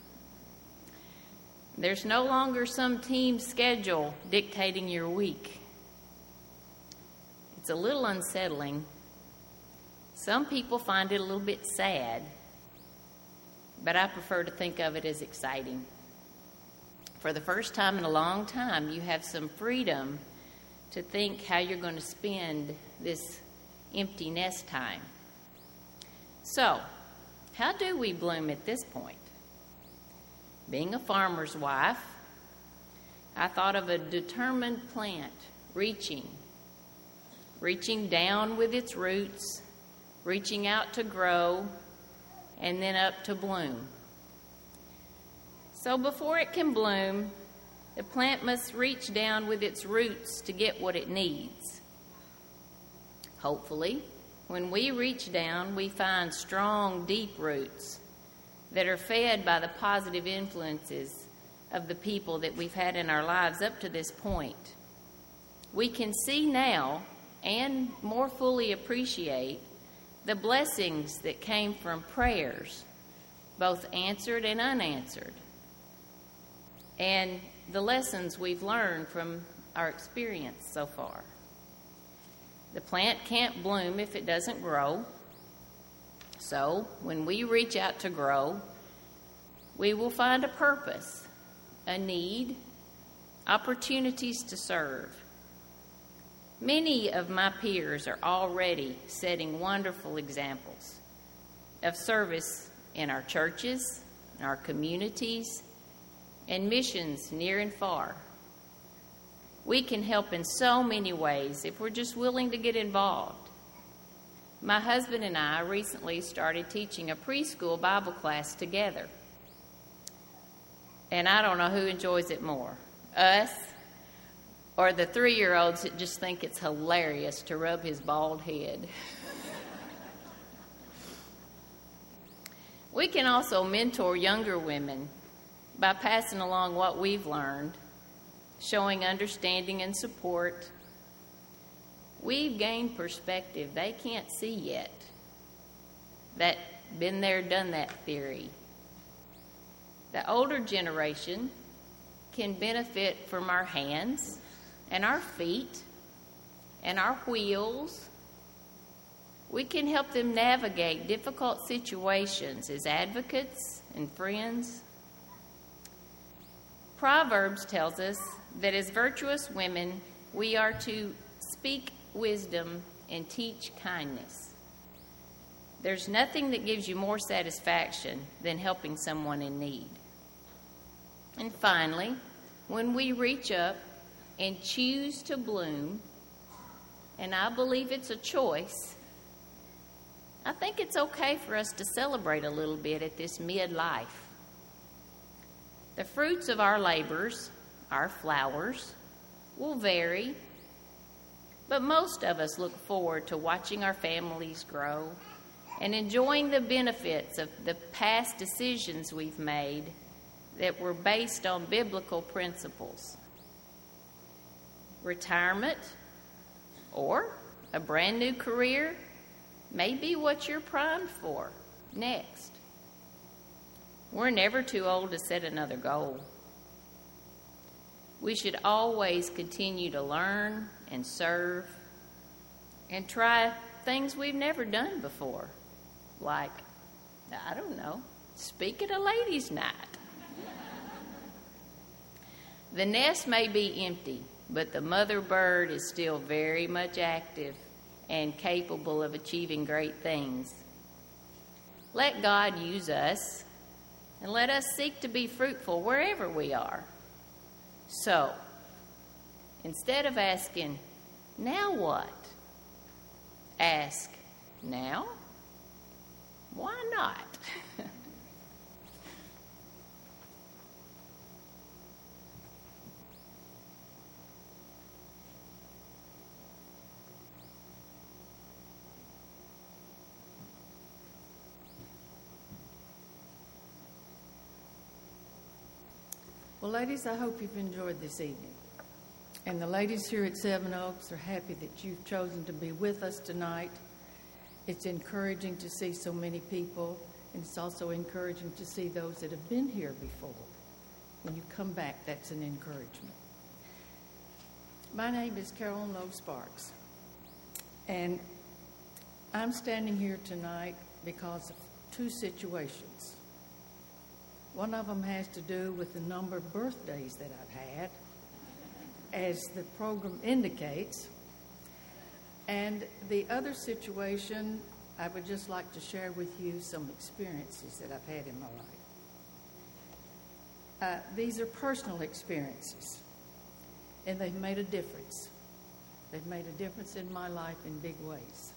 There's no longer some team schedule dictating your week. It's a little unsettling. Some people find it a little bit sad, but I prefer to think of it as exciting. For the first time in a long time, you have some freedom to think how you're going to spend this empty nest time. So, how do we bloom at this point? Being a farmer's wife, I thought of a determined plant reaching, reaching down with its roots, reaching out to grow, and then up to bloom. So before it can bloom, the plant must reach down with its roots to get what it needs. Hopefully, when we reach down, we find strong, deep roots that are fed by the positive influences of the people that we've had in our lives up to this point. We can see now and more fully appreciate the blessings that came from prayers, both answered and unanswered, and the lessons we've learned from our experience so far. The plant can't bloom if it doesn't grow. So when we reach out to grow, we will find a purpose, a need, opportunities to serve. Many of my peers are already setting wonderful examples of service in our churches, in our communities, and missions near and far. We can help in so many ways if we're just willing to get involved. My husband and I recently started teaching a preschool Bible class together. And I don't know who enjoys it more, us or the three-year-olds that just think it's hilarious to rub his bald head. We can also mentor younger women by passing along what we've learned, showing understanding and support. We've gained perspective they can't see yet. That been there, done that theory. The older generation can benefit from our hands and our feet and our wheels. We can help them navigate difficult situations as advocates and friends. Proverbs tells us that as virtuous women, we are to speak wisdom and teach kindness. There's nothing that gives you more satisfaction than helping someone in need. And finally, when we reach up and choose to bloom, and I believe it's a choice, I think it's okay for us to celebrate a little bit at this midlife. The fruits of our labors, our flowers, will vary, but most of us look forward to watching our families grow and enjoying the benefits of the past decisions we've made that were based on biblical principles. Retirement or a brand new career may be what you're primed for next. We're never too old to set another goal. We should always continue to learn and serve and try things we've never done before, like, I don't know, speak at a ladies' night. The nest may be empty, but the mother bird is still very much active and capable of achieving great things. Let God use us, and let us seek to be fruitful wherever we are. So, instead of asking, now what? Ask, now? Why not? Well, ladies, I hope you've enjoyed this evening. And the ladies here at Seven Oaks are happy that you've chosen to be with us tonight. It's encouraging to see so many people, and it's also encouraging to see those that have been here before. When you come back, that's an encouragement. My name is Carolyn Lowe Sparks, and I'm standing here tonight because of two situations. One of them has to do with the number of birthdays that I've had, as the program indicates. And the other situation, I would just like to share with you some experiences that I've had in my life. Uh, these are personal experiences, and they've made a difference. They've made a difference in my life in big ways.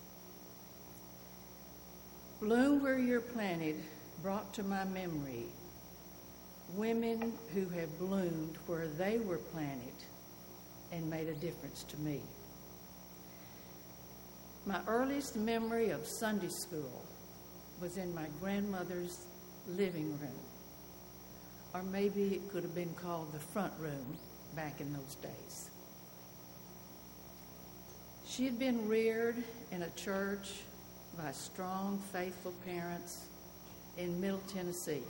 Bloom Where You're Planted brought to my memory women who have bloomed where they were planted and made a difference to me. My earliest memory of Sunday school was in my grandmother's living room, or maybe it could have been called the front room back in those days. She had been reared in a church by strong, faithful parents in Middle Tennessee.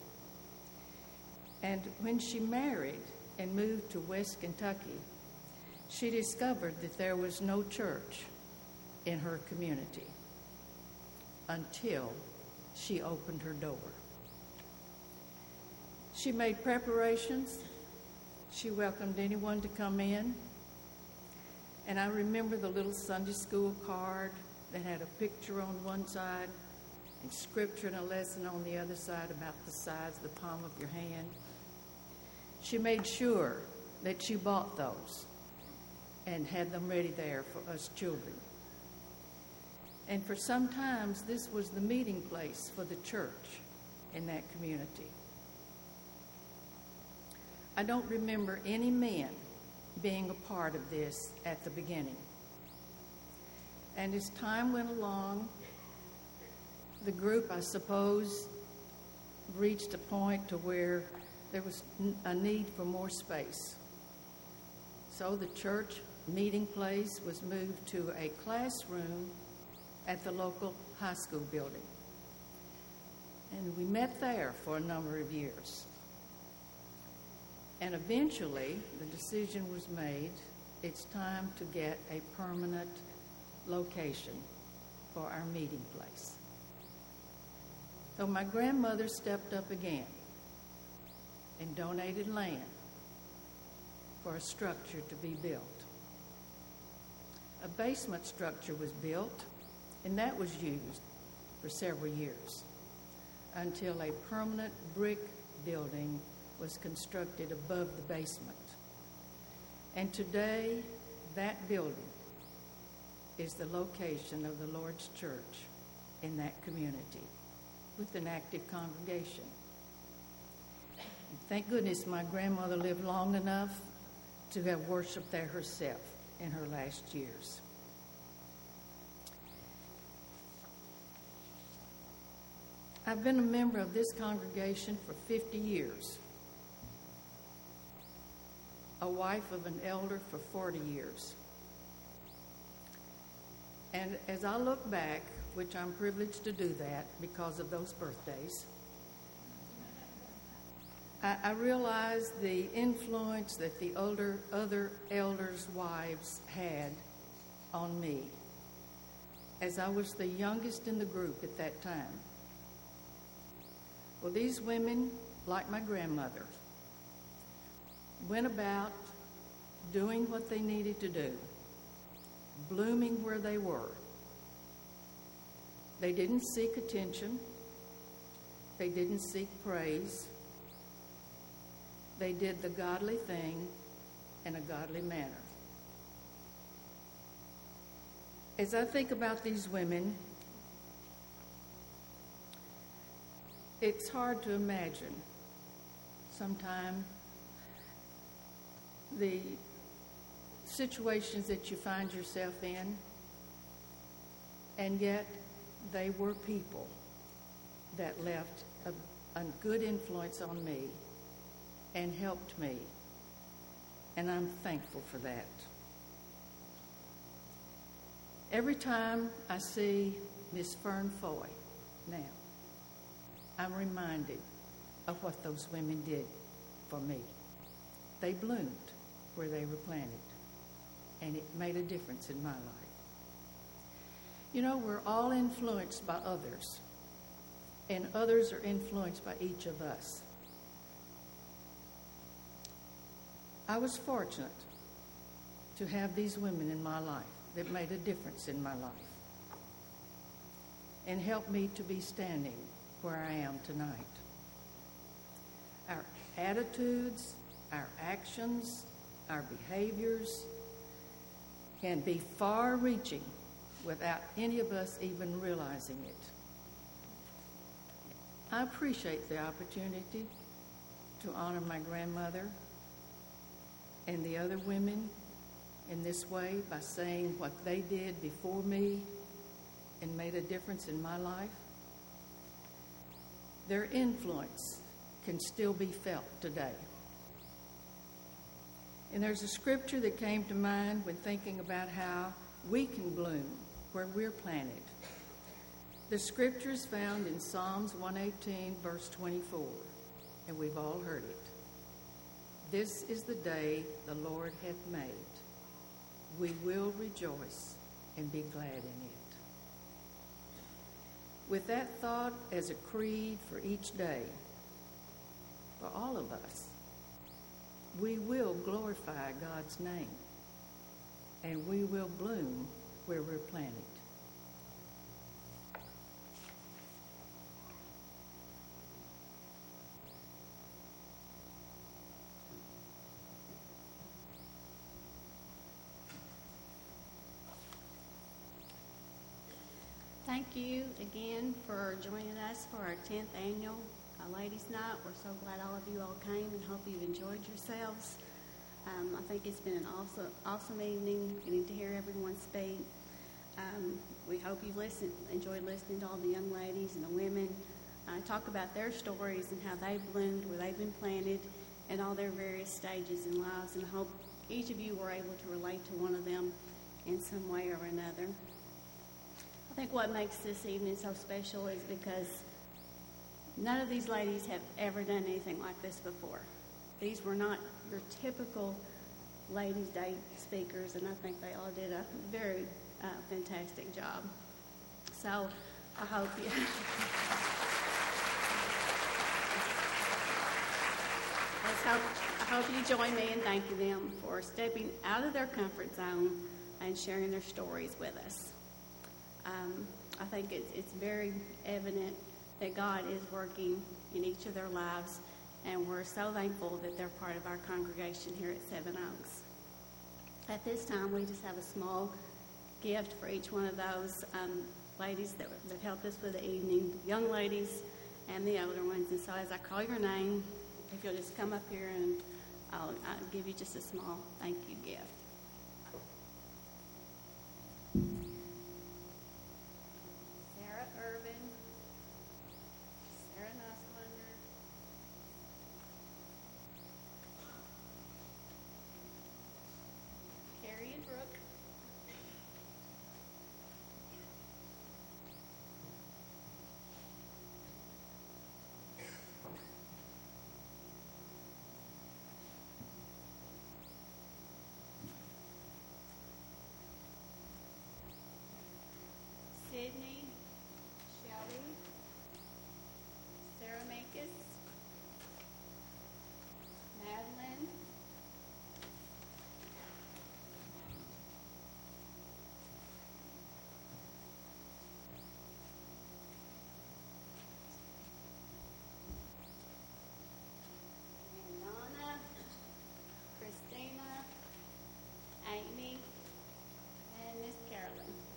And when she married and moved to West Kentucky, she discovered that there was no church in her community until she opened her door. She made preparations. She welcomed anyone to come in. And I remember the little Sunday school card that had a picture on one side and scripture and a lesson on the other side about the size of the palm of your hand. She made sure that she bought those and had them ready there for us children. And for some times, this was the meeting place for the church in that community. I don't remember any men being a part of this at the beginning. And as time went along, the group, I suppose, reached a point to where there was a need for more space. So the church meeting place was moved to a classroom at the local high school building. And we met there for a number of years. And eventually, the decision was made, it's time to get a permanent location for our meeting place. So my grandmother stepped up again and donated land for a structure to be built. A basement structure was built, and that was used for several years until a permanent brick building was constructed above the basement. And today, that building is the location of the Lord's Church in that community with an active congregation. And thank goodness my grandmother lived long enough to have worshiped there herself in her last years. I've been a member of this congregation for fifty years, a wife of an elder for forty years. And as I look back, which I'm privileged to do that because of those birthdays, I, I realize the influence that the older, other elders' wives had on me, as I was the youngest in the group at that time. Well, these women, like my grandmother, went about doing what they needed to do, blooming where they were. They didn't seek attention. They didn't seek praise. They did the godly thing in a godly manner. As I think about these women, it's hard to imagine sometimes the situations that you find yourself in, and yet they were people that left a, a good influence on me and helped me, and I'm thankful for that. Every time I see Miss Fern Foy now, I'm reminded of what those women did for me. They bloomed where they were planted, and it made a difference in my life. You know, we're all influenced by others, and others are influenced by each of us. I was fortunate to have these women in my life that made a difference in my life and helped me to be standing where I am tonight. Our attitudes, our actions, our behaviors can be far-reaching without any of us even realizing it. I appreciate the opportunity to honor my grandmother and the other women in this way by saying what they did before me and made a difference in my life. Their influence can still be felt today. And there's a scripture that came to mind when thinking about how we can bloom where we're planted. The scripture is found in Psalms one eighteen, verse twenty-four, and we've all heard it. This is the day the Lord hath made. We will rejoice and be glad in it. With that thought as a creed for each day, for all of us, we will glorify God's name, and we will bloom where we're planted. Thank you again for joining us for our tenth annual uh, Ladies' Night. We're so glad all of you all came and hope you've enjoyed yourselves. Um, I think it's been an awesome, awesome evening getting to hear everyone speak. Um, we hope you've listened, enjoyed listening to all the young ladies and the women uh, talk about their stories and how they've bloomed, where they've been planted, and all their various stages in lives. And I hope each of you were able to relate to one of them in some way or another. I think what makes this evening so special is because none of these ladies have ever done anything like this before. These were not your typical Ladies' Day speakers, and I think they all did a very uh, fantastic job. So I hope you... Let's hope, I hope you join me in thanking them for stepping out of their comfort zone and sharing their stories with us. Um, I think it's, it's very evident that God is working in each of their lives, and we're so thankful that they're part of our congregation here at Seven Oaks. At this time, we just have a small gift for each one of those um, ladies that, that helped us with the evening, young ladies and the older ones. And so as I call your name, if you'll just come up here and I'll, I'll give you just a small thank you gift. Sydney, Shelby, Sarah Makis, Madeline, Donna, Christina, Amy, and Miss Carolyn.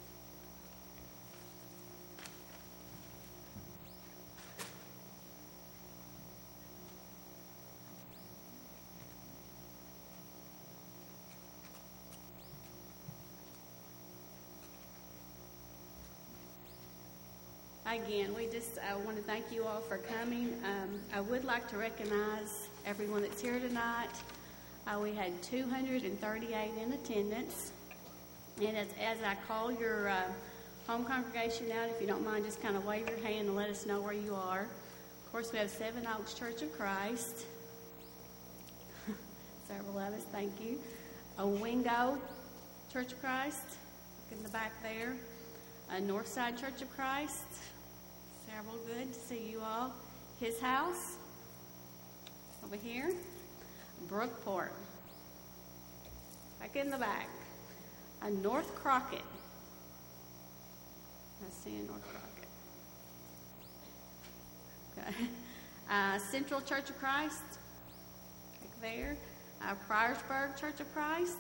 Again, we just uh, want to thank you all for coming. Um, I would like to recognize everyone that's here tonight. Uh, we had two hundred thirty-eight in attendance. And as, as I call your uh, home congregation out, if you don't mind, just kind of wave your hand and let us know where you are. Of course, we have Seven Oaks Church of Christ. Several of us, thank you. Owingo Church of Christ, in the back there. uh, Northside Church of Christ. Several, good to see you all. His house, over here. Brookport, back in the back. Uh, North Crockett. Let's see in North Crockett. Okay. Uh, Central Church of Christ, back there. Uh, Priorsburg Church of Christ.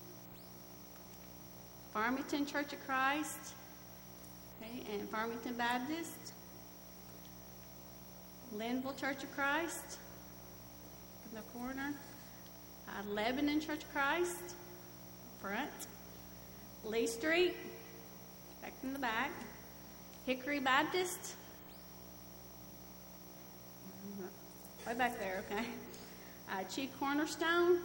Farmington Church of Christ. Okay, and Farmington Baptist. Linville Church of Christ, in the corner. Uh, Lebanon Church of Christ, front. Lee Street, back in the back. Hickory Baptist, way back there, okay. Uh, Chief Cornerstone,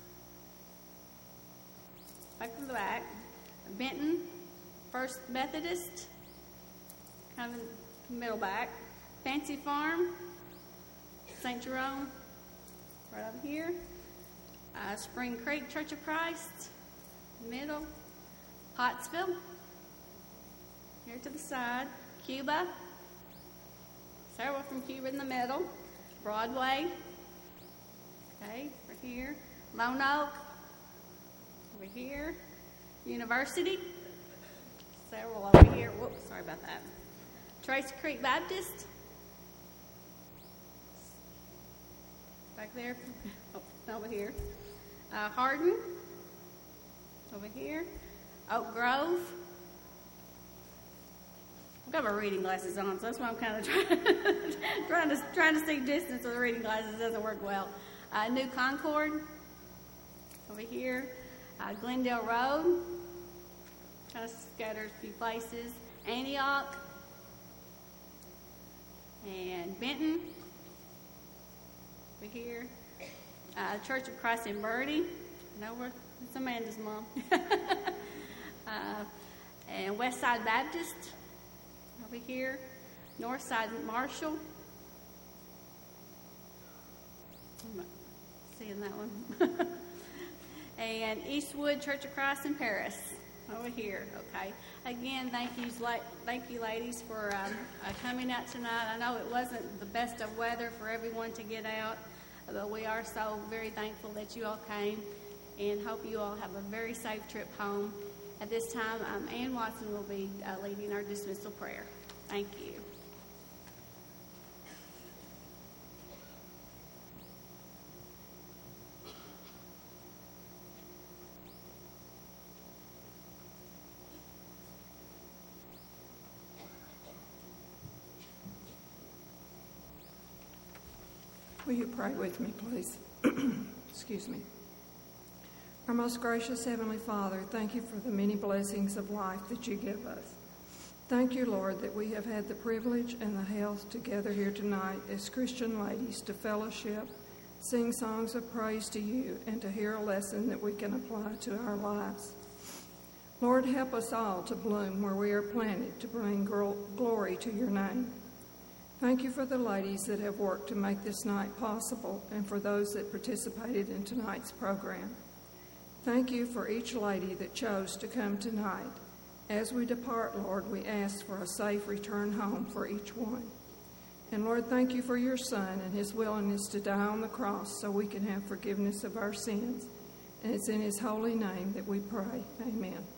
back in the back. Benton First Methodist, kind of in the middle back. Fancy Farm, Saint Jerome, right over here. Uh, Spring Creek Church of Christ, middle. Pottsville, here to the side. Cuba, several from Cuba in the middle. Broadway, okay, right here. Lone Oak, over here. University, several over here. Whoops, sorry about that. Tracy Creek Baptist, back there, oh, over here. Uh, Hardin, over here. Oak Grove. I've got my reading glasses on, so that's why I'm kind of trying, trying to trying to see distance with the reading glasses. It doesn't work well. Uh, New Concord, over here. Uh, Glendale Road, kind of scattered a few places. Antioch, and Benton, over here. Uh, Church of Christ in Birdie. No, it's Amanda's mom. uh, and Westside Baptist, over here. Northside Marshall. I'm not seeing that one. And Eastwood Church of Christ in Paris, over here. Okay. Again, thank you, thank you, ladies, for um, uh, coming out tonight. I know it wasn't the best of weather for everyone to get out, but we are so very thankful that you all came, and hope you all have a very safe trip home. At this time, um, Ann Watson will be uh, leading our dismissal prayer. Thank you. Will you pray with me, please? Excuse me. Our most gracious Heavenly Father, thank you for the many blessings of life that you give us. Thank you, Lord, that we have had the privilege and the health to gather here tonight as Christian ladies to fellowship, sing songs of praise to you, and to hear a lesson that we can apply to our lives. Lord, help us all to bloom where we are planted to bring glory to your name. Thank you for the ladies that have worked to make this night possible, and for those that participated in tonight's program. Thank you for each lady that chose to come tonight. As we depart, Lord, we ask for a safe return home for each one. And Lord, thank you for your Son and his willingness to die on the cross so we can have forgiveness of our sins. And it's in his holy name that we pray. Amen.